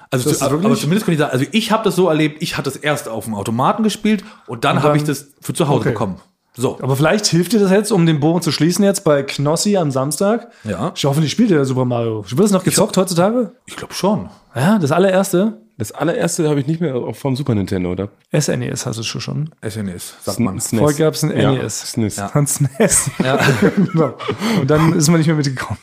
Also, Das zu, ist wirklich- aber zumindest kann ich sagen, also ich habe das so erlebt, ich hatte es erst auf dem Automaten gespielt und dann, Und habe dann- ich das für zu Hause Okay. bekommen. So. Aber vielleicht hilft dir das jetzt, um den Bogen zu schließen jetzt bei Knossi am Samstag. Ja. Ich hoffe, die spielt ja Super Mario. Wird das noch gezockt heutzutage? Ich glaube schon. Ja, das allererste. Das allererste habe ich nicht mehr auch vom Super Nintendo, oder? S N E S hast du schon schon. S N E S, sagt man. S N E S. Vorher gab es ein Ja, N E S. S N E S. Ja. Dann S N E S. genau. Und dann ist man nicht mehr mitgekommen.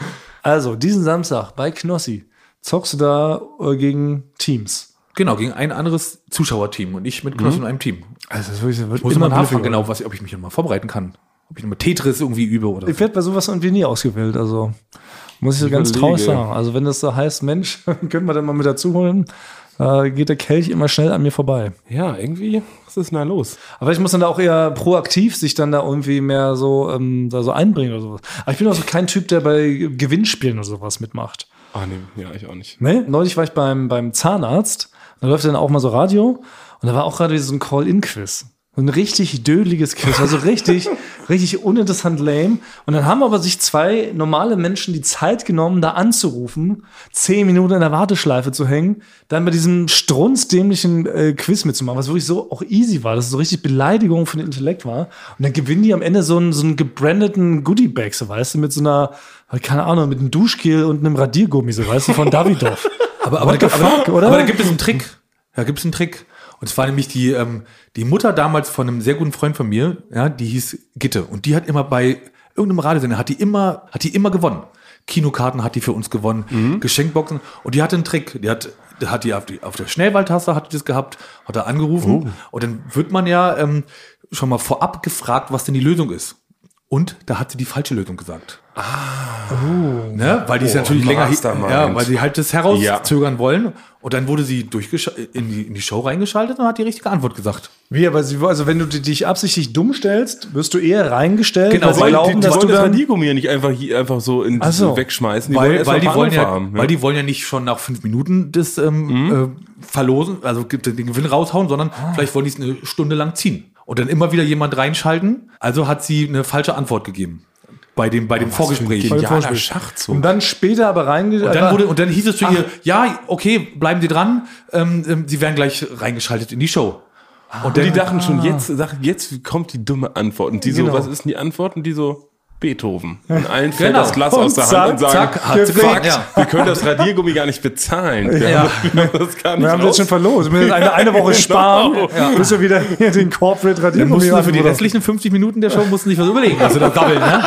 Also, diesen Samstag bei Knossi zockst du da äh, gegen Teams. Genau, gegen ein anderes Zuschauerteam und ich mit Knossi in einem Team. Also, das wird, wird Muss immer man nachfragen, bluffiger. genau, was, ob ich mich noch mal vorbereiten kann. Ob ich nochmal Tetris irgendwie übe oder Ich so. werde bei sowas irgendwie nie ausgewählt, also muss ich so ganz überlege. traurig sagen. Also wenn das so heißt, Mensch, können wir dann mal mit dazu holen, äh, geht der Kelch immer schnell an mir vorbei. Ja, irgendwie, was ist denn da los? Aber ich muss dann da auch eher proaktiv sich dann da irgendwie mehr so, ähm, da so einbringen oder sowas. Aber ich bin auch so kein Typ, der bei Gewinnspielen oder sowas mitmacht. Ah, nee, ja, ich auch nicht. Ne? Neulich war ich beim, beim Zahnarzt, da läuft dann auch mal so Radio und da war auch gerade so ein Call-In-Quiz. So ein richtig dödeliges Quiz, also richtig, richtig uninteressant lame. Und dann haben aber sich zwei normale Menschen die Zeit genommen, da anzurufen, zehn Minuten in der Warteschleife zu hängen, dann bei diesem strunzdämlichen äh, Quiz mitzumachen, was wirklich so auch easy war, dass es so richtig Beleidigung für den Intellekt war. Und dann gewinnen die am Ende so einen, so einen gebrandeten Goodie-Bag, so weißt du, mit so einer, keine Ahnung, mit einem Duschgel und einem Radiergummi, so weißt du, von Davidoff. Aber, aber, What the da, aber, fuck, oder? aber da gibt es einen Trick. Da gibt es einen Trick. Und zwar nämlich die, ähm, die Mutter damals von einem sehr guten Freund von mir, ja, die hieß Gitte. Und die hat immer bei irgendeinem Radiosender, hat die immer, hat die immer gewonnen. Kinokarten hat die für uns gewonnen, Mhm. Geschenkboxen. Und die hatte einen Trick. Die hat, hat die auf, die auf der Schnellwahltaste hat die das gehabt, hat er angerufen. Oh. Und dann wird man ja ähm, schon mal vorab gefragt, was denn die Lösung ist. Und da hat sie die falsche Lösung gesagt. Ah. Oh. Ne? Weil die ist Oh, natürlich länger, Mastermind. ja, weil sie halt das herauszögern wollen. Und dann wurde sie durchgesch- in, die, in die Show reingeschaltet und hat die richtige Antwort gesagt. Wie, aber sie, also wenn du dich absichtlich dumm stellst, wirst du eher reingestellt, Genau, weil sie weil glauben, die, die dass wollen du das dann, Radiergummi ja nicht einfach, hier, einfach so in, Ach so. wegschmeißen. Die Weil, erst weil, mal die ein paar wollen ja, Anrufe haben, weil die wollen ja nicht schon nach fünf Minuten das ähm, äh, verlosen, also gibt den Gewinn raushauen, sondern vielleicht wollen die es eine Stunde lang ziehen. Und dann immer wieder jemand reinschalten. Also hat sie eine falsche Antwort gegeben. Bei dem, bei dem Vorgespräch. Genialer Vorgespräch. Schachzug. und dann später aber reinge... Und dann, wurde, und dann hieß es zu ihr, ja, okay, bleiben Sie dran, ähm, ähm, Sie werden gleich reingeschaltet in die Show. Und die dachten schon, jetzt, sag- jetzt kommt die dumme Antwort. Und die so, Genau. was ist denn die Antwort? Und die so, Beethoven. Und allen fällt Genau. das Glas Und aus der zack, Hand und sagen, zack, hat sie fuck, gesagt, ja. wir können das Radiergummi gar nicht bezahlen. Wir Ja. haben das gar nicht wir haben das raus- schon verlost. Wir müssen eine, eine Woche sparen, bis wir wieder hier den Corporate Dann Radiergummi mussten sie für die machen. restlichen fünfzig Minuten der Show mussten sich was überlegen, was sie da sabbeln, ne?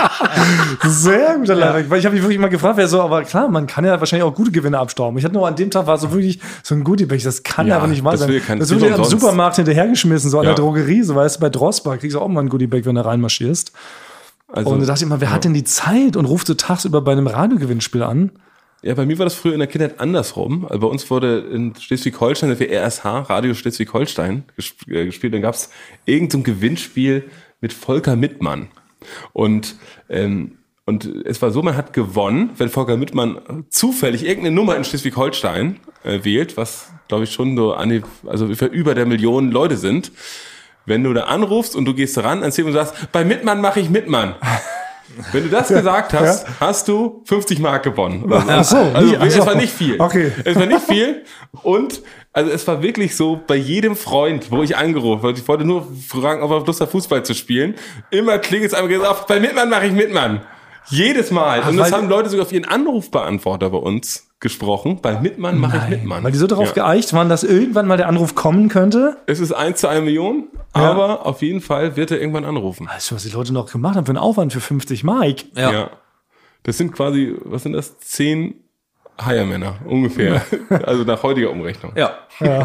Sehr guter Lifehack. Weil ich habe mich wirklich mal gefragt, wer so, aber klar, man kann ja wahrscheinlich auch gute Gewinne abstauben. Ich hatte nur an dem Tag war so wirklich so ein Goodie-Bag. Das kann ja Ja, aber nicht wahr das sein. will kein- Das das wird will ja im umsonst. Supermarkt hinterhergeschmissen, so an Ja. der Drogerie. So weißt du, bei Drossbar kriegst du auch mal ein Goodie-Bag, wenn du reinmarschierst. Also, Und da dachte ich immer, wer hat denn die Zeit und ruft so tagsüber bei einem Radiogewinnspiel an? ja, bei mir war das früher in der Kindheit andersrum. Also bei uns wurde in Schleswig-Holstein, der R S H, Radio Schleswig-Holstein, gesp- äh, gespielt. Dann gab es irgendein Gewinnspiel mit Volker Mittmann. Und, ähm, und es war so, man hat gewonnen, wenn Volker Mittmann zufällig irgendeine Nummer in Schleswig-Holstein äh, wählt, was, glaube ich, schon so an die, also ungefähr über der Million Leute sind. Wenn du da anrufst und du gehst ran ans Telefon und sagst, bei Mittmann mache ich Mittmann. Wenn du das gesagt hast, hast du fünfzig Mark gewonnen. Oder so. Ach so, Also nie- ach es so. war nicht viel. Okay. Es war nicht viel. Und also es war wirklich so, bei jedem Freund, wo ich angerufen habe, ich wollte nur fragen, ob er Lust hat, Fußball zu spielen, immer klingelt es einmal gesagt, bei Mittmann mache ich Mittmann. Jedes Mal. Und das weil- haben Leute sogar auf ihren Anrufbeantworter bei uns gesprochen. Bei Mittmann mache ich Mittmann. Weil die so darauf Ja. geeicht waren, dass irgendwann mal der Anruf kommen könnte. Es ist eins zu einer Million, Ja. aber auf jeden Fall wird er irgendwann anrufen. Weißt du, was die Leute noch gemacht haben für einen Aufwand für fünfzig Mark? Ja. Das sind quasi, was sind das? Zehn Heiermänner ungefähr. Also nach heutiger Umrechnung. Ja. ja.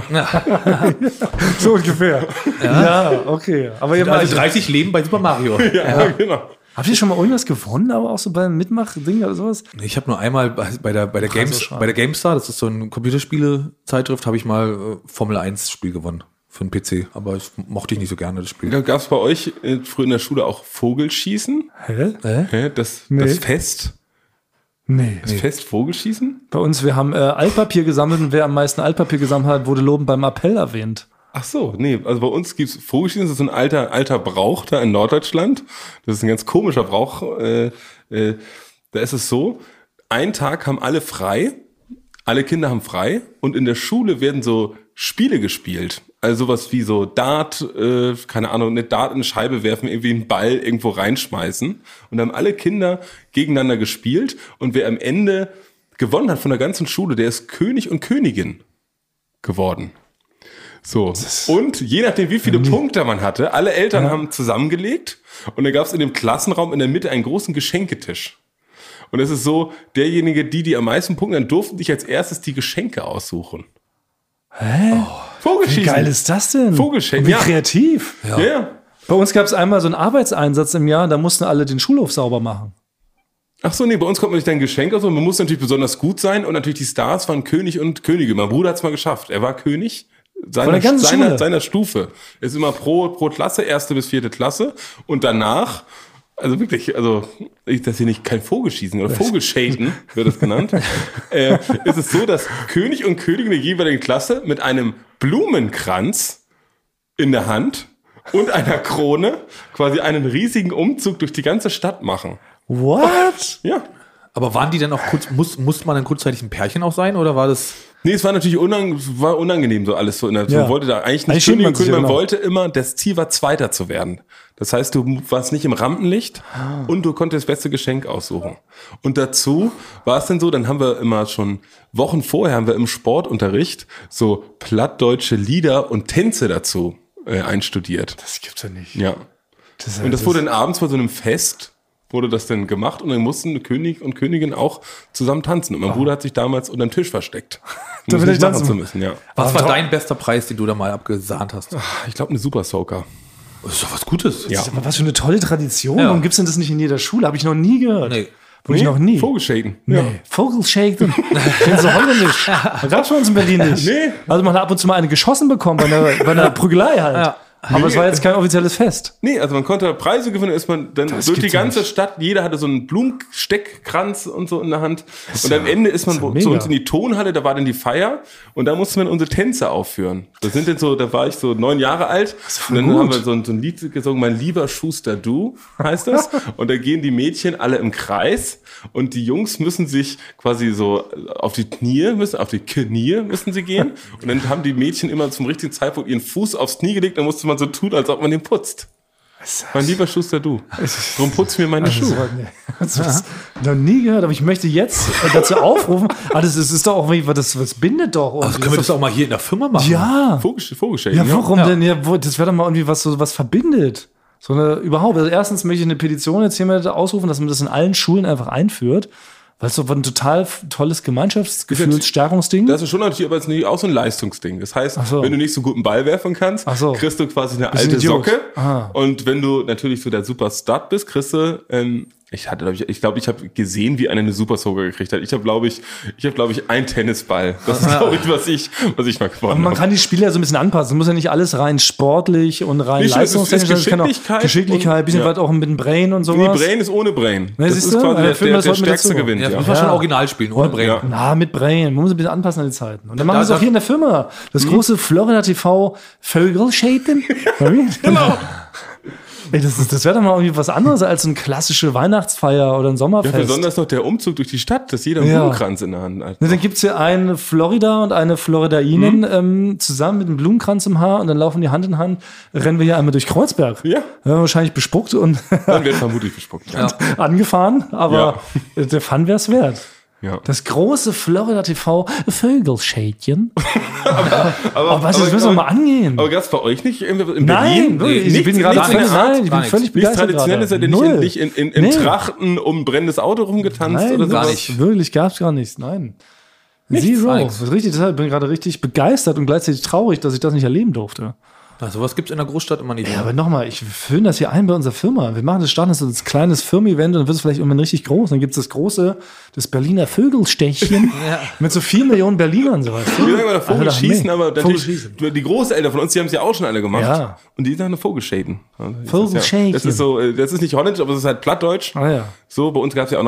So ungefähr. Ja, okay. Aber ihr Also dreißig Leben bei Super Mario. Ja, genau. habt ihr schon mal irgendwas gewonnen, aber auch so beim Mitmach-Ding oder sowas? Ich habe nur einmal bei, bei der bei der Games schade. bei der GameStar, das ist so ein Computerspiele-Zeitschrift, habe ich mal äh, Formel eins Spiel gewonnen für einen P C, aber das mochte ich nicht so gerne das Spiel. Gab es bei euch äh, früher in der Schule auch Vogelschießen? Hä? Hä? Das, Nee. das Fest? Nee. Das Fest Vogelschießen? Bei uns, wir haben äh, Altpapier gesammelt und wer am meisten Altpapier gesammelt hat, wurde lobend beim Appell erwähnt. Ach so, nee, also bei uns gibt's Vogelschießen, das ist so ein alter, alter Brauch da in Norddeutschland. Das ist ein ganz komischer Brauch. Äh, äh, da ist es so, einen Tag haben alle frei, alle Kinder haben frei und in der Schule werden so Spiele gespielt. Also sowas wie so Dart, äh, keine Ahnung, eine Dart in eine Scheibe werfen, irgendwie einen Ball irgendwo reinschmeißen. Und dann haben alle Kinder gegeneinander gespielt. Und wer am Ende gewonnen hat von der ganzen Schule, der ist König und Königin geworden. So. Und je nachdem, wie viele Punkte man hatte, alle Eltern ja. haben zusammengelegt. Und dann gab es in dem Klassenraum in der Mitte einen großen Geschenketisch. Und es ist so, derjenige, die, die am meisten Punkte, dann durften sich als erstes die Geschenke aussuchen. Hä? Oh, Vogelschießen. Wie geil ist das denn? Vogelschenken. Wie ja. kreativ. Ja. ja. Bei uns gab es einmal so einen Arbeitseinsatz im Jahr, da mussten alle den Schulhof sauber machen. Ach so, nee, bei uns kommt man nicht ein Geschenk aus, man muss natürlich besonders gut sein und natürlich die Stars waren König und Königin. Mein Bruder hat es mal geschafft. Er war König seiner, seiner, seiner Stufe. Er ist immer pro, pro Klasse, erste bis vierte Klasse und danach, also wirklich, also das ist hier nicht kein Vogelschießen oder Vogelschaden wird das genannt, äh, ist es so, dass König und Königin der jeweiligen Klasse mit einem Blumenkranz in der Hand und einer Krone quasi einen riesigen Umzug durch die ganze Stadt machen. What? Ja. Aber waren die dann auch kurz, muss, musste man dann kurzzeitig ein Pärchen auch sein oder war das? Nee, es war natürlich unang, war unangenehm so alles so. In der, ja. Man wollte da eigentlich nicht König und Königin, man genau. wollte immer, das Ziel war Zweiter zu werden. Das heißt, du warst nicht im Rampenlicht ah. und du konntest das beste Geschenk aussuchen. Und dazu war es dann so, dann haben wir immer schon Wochen vorher haben wir im Sportunterricht so plattdeutsche Lieder und Tänze dazu äh, einstudiert. Das gibt's ja nicht. Ja. Das und das, das wurde dann abends bei so einem Fest wurde das dann gemacht und dann mussten König und Königin auch zusammen tanzen. Und mein oh. Bruder hat sich damals unter dem Tisch versteckt. Da will ich tanzen zu müssen, ja. Was war dein bester Preis, den du da mal abgesahnt hast? Ich glaube, eine Super Soaker. Das ist doch was Gutes. Ja. Aber was für eine tolle Tradition. Ja. Warum gibt's denn das nicht in jeder Schule? Habe ich noch nie gehört. Nee. Nee, ich noch nie. Vogelschaden. Nee. Ja. Vogelschaden. Ich bin so holländisch. Das gab's bei uns in Berlin nicht. Nee. Also man hat ab und zu mal eine geschossen bekommen bei einer, bei einer Prügelei halt. Ja. Aber nee, es war jetzt kein offizielles Fest. Nee, also man konnte Preise gewinnen, ist man dann das durch die ganze nicht. Stadt, jeder hatte so einen Blumensteckkranz und so in der Hand. Das und am Ende ist man ist zu uns in die Tonhalle, da war dann die Feier und da musste man unsere Tänze aufführen. Das sind dann so, da war ich so neun Jahre alt und dann gut. haben wir so ein, so ein Lied gesungen, Mein lieber Schuster, du, heißt das. Und da gehen die Mädchen alle im Kreis und die Jungs müssen sich quasi so auf die Knie, müssen, auf die Knie müssen sie gehen. Und dann haben die Mädchen immer zum richtigen Zeitpunkt ihren Fuß aufs Knie gelegt, dann musste man so tun, als ob man den putzt. Mein lieber Schuster, du. Drum putz mir meine Schuhe. Das habe ich noch nie gehört, aber ich möchte jetzt dazu aufrufen. Ah, das ist, ist doch auch, das, das bindet doch. Also können wir das auch mal hier in der Firma machen? Ja. Vogelschäden. Ja, warum ja. denn? Ja, das wäre doch mal irgendwie was, so was verbindet. So eine, überhaupt. Also erstens möchte ich eine Petition jetzt hier mal ausrufen, dass man das in allen Schulen einfach einführt. Weil es doch ein total tolles Gemeinschaftsgefühlsstärkungsding. Das ist schon natürlich, aber es ist nicht auch so ein Leistungsding. Das heißt, so. wenn du nicht so gut einen Ball werfen kannst, so. kriegst du quasi eine alte Socke. Aha. Und wenn du natürlich so der Superstar bist, kriegst du, ähm, ich hatte, glaube ich, ich glaube, ich habe gesehen, wie einer eine Super Soaker gekriegt hat. Ich habe, glaube ich, ich habe, glaube ich, einen Tennisball. Das ist, glaube ich, was ich, was ich mal gewonnen habe. Man kann die Spiele ja so ein bisschen anpassen. Es muss ja nicht alles rein sportlich und rein nicht leistungstechnisch. Geschicklichkeit, Geschicklichkeit, ein bisschen ja. was auch mit dem Brain und sowas. Nee, Brain ist ohne Brain. Na, das ist du? quasi der, der, der, der stärkste gewinnt. Ja, Ja. muss man schon original spielen, ohne Brain. Ja. Na, mit Brain. Man muss ein bisschen anpassen an die Zeiten. Und dann machen wir es auch hier in der Firma. Das mhm. große Florida T V Vögelschäden. Genau. Ey, das ist, das wäre doch mal irgendwie was anderes als eine klassische Weihnachtsfeier oder ein Sommerfest. Ja, besonders noch der Umzug durch die Stadt, dass jeder einen ja. Blumenkranz in der Hand hat. Ne, dann gibt's hier eine Florida und eine Floridainin mhm. ähm, zusammen mit einem Blumenkranz im Haar und dann laufen die Hand in Hand, rennen wir hier einmal durch Kreuzberg. Ja. ja wahrscheinlich bespuckt und dann wird vermutlich bespuckt. Ja. Angefahren, aber ja. der Fun wär's wert. Ja. Das große Florida T V Vögelschädchen. aber, aber, aber was, das müssen wir mal angehen. Aber gab's bei euch nicht in Berlin? Nein, wirklich, ich bin gerade völlig, nein, ich bin völlig begeistert. Nichts Traditionelles, seid ihr nicht, nicht in, in, in nee. Trachten um ein brennendes Auto rumgetanzt nein, oder so? Gar nicht. Wirklich, gab's gar nichts, nein. Nichts, Zero. Das ist richtig, deshalb bin ich gerade richtig begeistert und gleichzeitig traurig, dass ich das nicht erleben durfte. Ja, sowas gibt's in der Großstadt immer nicht. Ja, aber nochmal, ich fülle das hier ein bei unserer Firma. Wir machen das, starten das so als kleines Firmen-Event und dann wird es vielleicht irgendwann richtig groß. Dann gibt's das große, das Berliner Vögelstächchen ja. mit so vier Millionen Berlinern, so weißt du. Wir sagen immer Vogelschießen, aber natürlich, die Großeltern von uns, die haben es ja auch schon alle gemacht. Ja. Und die sagen eine Vogelschäden. Vogelschäden. Das ist so, das ist nicht holländisch, aber es ist halt plattdeutsch. Ah, ja. So, bei uns gab's ja auch noch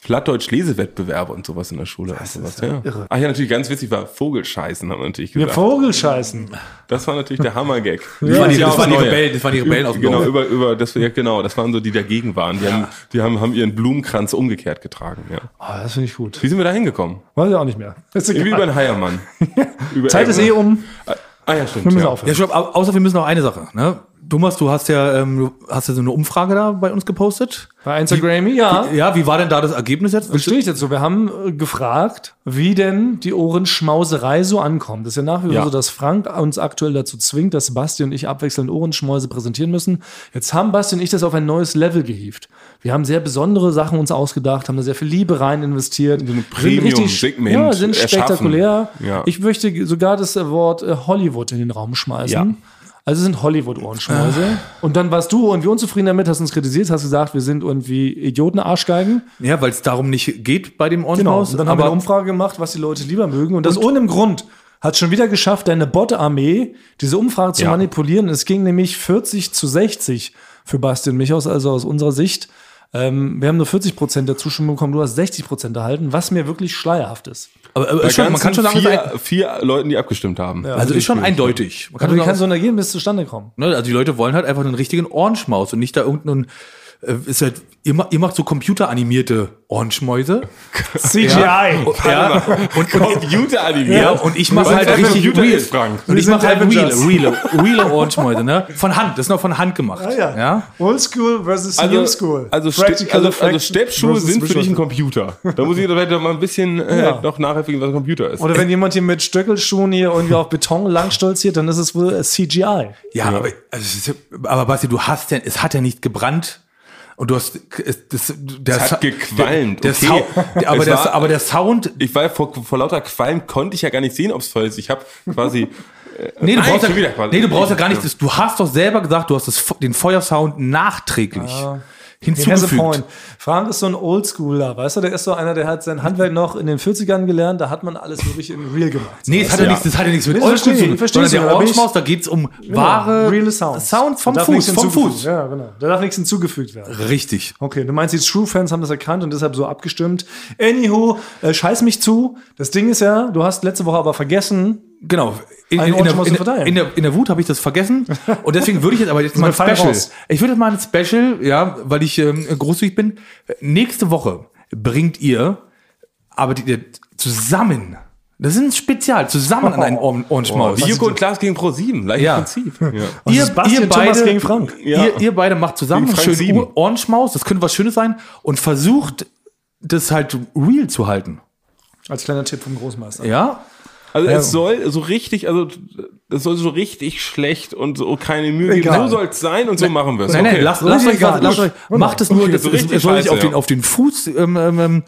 Plattdeutsch-Lesewettbewerbe und sowas in der Schule. Das ist ja irre. Ach ja, natürlich ganz witzig war Vogelscheißen, haben wir natürlich gesagt. Ja, Vogelscheißen. Das war natürlich der Hammergag. Das, Ja, waren die, ja, das, waren die neue. Rebellen, das waren die Rebellen aus dem Genau, Dorf. über, über, das, ja, genau, das waren so die, die dagegen waren. Die, ja. haben, die haben, haben ihren Blumenkranz umgekehrt getragen. Ja. Oh, das finde ich gut. Wie sind wir da hingekommen? Weiß ich auch nicht mehr. Ist Irgendwie über egal. einen Heiermann. Über Zeit ist eh um. Ah ja, stimmt. Wir müssen ja. aufhören. Ja, stopp, au- außer wir müssen noch eine Sache. Ne? Thomas, du hast ja, ähm, du hast ja so eine Umfrage da bei uns gepostet. Bei Instagram, ja. Ja, wie war denn da das Ergebnis jetzt? Das stehe ich dazu. Wir haben äh, gefragt, wie denn die Ohrenschmauserei so ankommt. Das ist ja nach wie vor Ja. so, dass Frank uns aktuell dazu zwingt, dass Basti und ich abwechselnd Ohrenschmäuse präsentieren müssen. Jetzt haben Basti und ich das auf ein neues Level gehievt. Wir haben sehr besondere Sachen uns ausgedacht, haben da sehr viel Liebe rein investiert. So ein Sind richtig- Premium-Segment Ja, sind erschaffen. spektakulär. Ja. Ich möchte sogar das Wort äh, Hollywood in den Raum schmeißen. Ja. Also es sind Hollywood-Ohrenschmäuse. Und dann warst du irgendwie unzufrieden damit, hast uns kritisiert, hast gesagt, wir sind irgendwie Idioten-Arschgeigen. Ja, weil es darum nicht geht bei dem Genau. Ohrenschmaus. Und dann haben wir aber eine Umfrage gemacht, was die Leute lieber mögen. Und das ohne Grund hat es schon wieder geschafft, deine Bot-Armee diese Umfrage zu Ja. manipulieren. Es ging nämlich vierzig zu sechzig für Basti und mich aus, also aus unserer Sicht. Ähm, wir haben nur vierzig Prozent der Zustimmung bekommen, du hast sechzig Prozent erhalten, was mir wirklich schleierhaft ist. aber, aber Bei schon, man kann schon sagen, es ist vier, ein, vier Leuten, die abgestimmt haben. also ist schon eindeutig. Man kann Also wie schon kann so sagen, ein Ergebnis zustande kommen? ne, also die Leute wollen halt einfach einen richtigen Ohrenschmaus und nicht da irgendeinen, äh, ist halt, ihr, ma- ihr macht so computeranimierte Ohrenschmäuse. C G I. Ja, und, und, Computer animiert. ja, und ich mache Weil halt es ein richtig Computer real. ist, Frank. Und Wir ich mache sind halt real, Avengers. real, real Ohrenschmäuse, ne? Von Hand, das ist noch von Hand gemacht. Ah, ja. ja? Old School versus Also, New School. also, Ste Practical also, also Effect Steppschuhe versus sind für dich ein Visual. Computer. Da muss ich vielleicht mal ein bisschen äh, Ja. noch nachhelfen, was ein Computer ist. Oder wenn jemand hier mit Stöckelschuhen hier irgendwie auf Beton langstolziert, dann ist es wohl C G I. Ja, aber, also, es ist ja- aber Basti, du hast ja, es hat ja nicht gebrannt. Und du hast, es, das, der Es hat Sa- gequalmt, Der, der okay. Sound, aber, Es der, war- aber der Sound, Ich war vor, vor lauter Qualm konnte ich ja gar nicht sehen, ob es voll ist. Ich habe quasi nee, du Nein, brauchst ja, schon wieder quasi. nee, du brauchst ja gar nicht, das, du hast doch selber gesagt, du hast das, den Feuersound nachträglich He has a point. hinzugefügt. Frank ist so ein Oldschooler, weißt du? Der ist so einer, der hat sein Handwerk noch in den vierzigern gelernt, da hat man alles wirklich in real gemacht. Nee, es hat ja nichts, das hat ja nichts mit Nee, Oldschool verstehe zu ich, tun. verstehe Sondern ich, der da bin ich- Ohrenschmaus, da geht's um wahre reale Sounds. Sounds vom Da darf Fuß, nichts vom hinzugefügt- Fuß. Ja, genau. Da darf nichts hinzugefügt werden. Richtig. Okay, du meinst, die True-Fans haben das erkannt und deshalb so abgestimmt. Anywho, äh, scheiß mich zu. Das Ding ist ja, du hast letzte Woche aber vergessen, Genau. In, Einen in, in, der, Ohrenschmaus zu in, verteilen. in, der, in der Wut habe ich das vergessen. Und deswegen würde ich jetzt aber jetzt mal ein wir fallen Special. raus. Ich würde jetzt mal ein Special, ja, weil ich ähm, großzügig bin. Nächste Woche bringt ihr, arbeitet ihr zusammen. Das ist ein Spezial, zusammen an einen Ohren, Ohrenschmaus. Wie Joko und Klaas gegen Pro sieben, gleiches Ja. Prinzip. Ja. was Ihr, ist Basti ihr, und Thomas beide, gegen Frank? Ja. ihr, ihr beide macht zusammen Gegen einen Frank schönen sieben. Ohr- Ohrenschmaus, das könnte was Schönes sein, und versucht, das halt real zu halten. Als kleiner Tipp vom Großmeister. Ja? Also Ja. es soll so richtig, also es soll so richtig schlecht und so keine Mühe geben. Egal. So soll es sein und so machen wir es. Nein, nein, Okay. lasst, Das lasst ist euch, egal. lasst euch, Gut. macht es nur, Okay, das, so es, richtig es soll nicht scheiße, auf den, ja. auf den Fuß, ähm, ähm, ähm,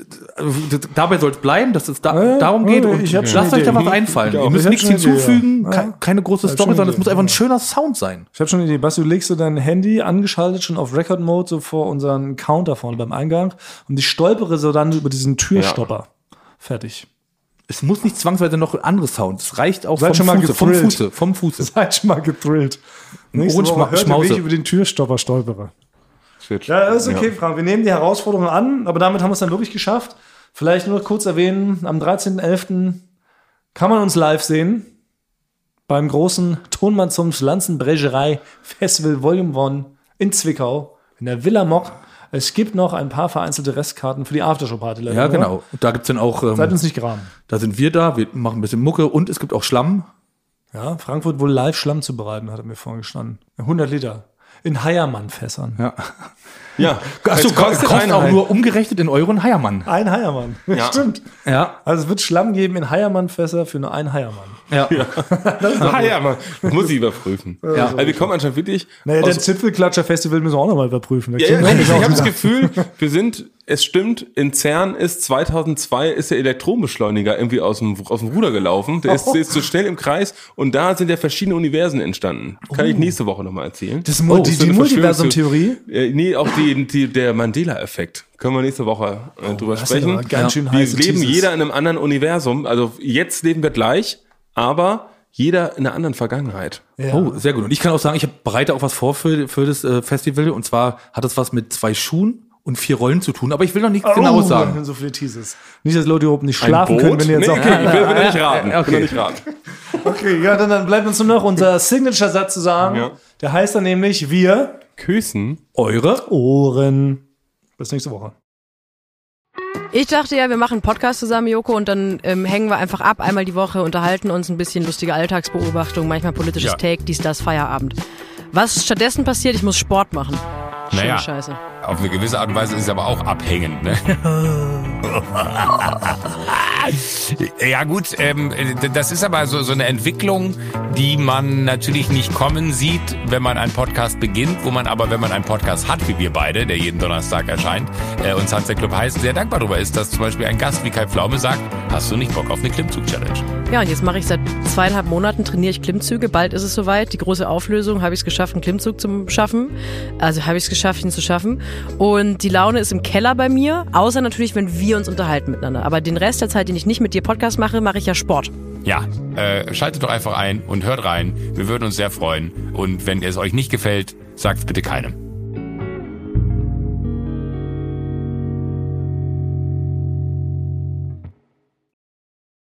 d- d- dabei soll es bleiben, dass es da, Ja, darum ja, geht, und ich hab schon lasst eine euch da Idee. was einfallen. Ich Ihr auch. müsst Ich hab nichts schon eine Idee, hinzufügen, ja. ke- keine große Ich hab Story, schon sondern eine es muss Idee, einfach ein ja. schöner Sound sein. Ich habe schon eine Idee. Basti, du legst so dein Handy angeschaltet schon auf Record Mode so vor unseren Counter vorne beim Eingang und ich stolpere so dann über diesen Türstopper. Fertig. Es muss nicht zwangsweise noch ein anderes Sound. Es reicht auch Seid vom schon mal Fuße, vom gethrilled. Fuße, vom Fuße. Seid schon mal gethrillt. Nächste Ohrenschma- Woche hört ihr, wie Schmause. ich über den Türstopper stolpere. Shit. Ja, das ist okay, Ja. Frank. Wir nehmen die Herausforderung an, aber damit haben wir es dann wirklich geschafft. Vielleicht nur kurz erwähnen, am dreizehnten elften kann man uns live sehen beim großen Tonmann zum Lanzenbrecherei Festival Volume eins in Zwickau in der Villa Mock. Es gibt noch ein paar vereinzelte Restkarten für die Aftershow-Party. leider Ja, nur. genau. Und da gibt's dann auch, Seid ähm, uns nicht graben. da sind wir da, wir machen ein bisschen Mucke und es gibt auch Schlamm. Ja, Frank wird wohl live Schlamm zubereiten, hat er mir vorhin gestanden. hundert Liter. In Heiermann-Fässern. Ja. Ja. Achso, Es kostet, kostet auch Einheit. nur umgerechnet in Euro ein Heiermann. Ein Heiermann. Ja. Stimmt. Ja. Also es wird Schlamm geben in Heiermann-Fässer für nur einen Heiermann. Ja. Ah, ja, man muss ich überprüfen. Ja. Also wir kommen anscheinend wirklich Naja, aus- der Zipfelklatscher-Festival müssen wir auch nochmal überprüfen. Da Ja, kriegen ja, wir ich nicht ich aus. habe das Gefühl, wir sind, es stimmt, in CERN ist zweitausendzwei ist der Elektronenbeschleuniger irgendwie aus dem, aus dem Ruder gelaufen. Der ist, der ist zu schnell im Kreis und da sind ja verschiedene Universen entstanden. Kann ich nächste Woche nochmal erzählen. Das Mo- die, so die eine Multiversum-Theorie. Äh, nee, auch die, die, der Mandela-Effekt. Können wir nächste Woche äh, drüber das sind sprechen. aber ganz schön Wir heiße leben Teasers. jeder in einem anderen Universum. Also jetzt leben wir gleich, aber jeder in einer anderen Vergangenheit. Ja. Oh, sehr gut. Und ich kann auch sagen, ich hab- bereite auch was vor für, für das äh, Festival. Und zwar hat es was mit zwei Schuhen und vier Rollen zu tun, aber ich will noch nichts Oh, genau sagen. So viele Teases. Nicht, dass Leute überhaupt nicht Ein schlafen Boot? können, wenn ihr jetzt nee, auch... okay, ich will, will ja nicht raten. Okay. Will ja nicht raten. Okay, ja, dann, dann bleibt uns nur noch unser Signature-Satz zu sagen. Ja. Der heißt dann nämlich, wir Küssen. Eure Ohren. Bis nächste Woche. Ich dachte ja, wir machen einen Podcast zusammen, Joko, und dann ähm, hängen wir einfach ab, einmal die Woche, unterhalten uns ein bisschen, lustige Alltagsbeobachtung, manchmal politisches Ja. Take, dies, das, Feierabend. Was stattdessen passiert, ich muss Sport machen. Schöne Naja. Scheiße. Auf eine gewisse Art und Weise ist es aber auch abhängend, ne? Ja gut, ähm, das ist aber so, so eine Entwicklung, die man natürlich nicht kommen sieht, wenn man einen Podcast beginnt, wo man aber, wenn man einen Podcast hat, wie wir beide, der jeden Donnerstag erscheint, äh, und Sunset Club heißt, sehr dankbar darüber ist, dass zum Beispiel ein Gast wie Kai Pflaume sagt, hast du nicht Bock auf eine Klimmzug-Challenge? Ja, und jetzt mache ich seit zweieinhalb Monaten, trainiere ich Klimmzüge. Bald ist es soweit. Die große Auflösung, habe ich es geschafft, einen Klimmzug zu schaffen. Also habe ich es geschafft, ihn zu schaffen. Und die Laune ist im Keller bei mir, außer natürlich, wenn wir uns unterhalten miteinander. Aber den Rest der Zeit, den ich nicht mit dir Podcast mache, mache ich ja Sport. Ja, äh, schaltet doch einfach ein und hört rein. Wir würden uns sehr freuen. Und wenn es euch nicht gefällt, sagt bitte keinem.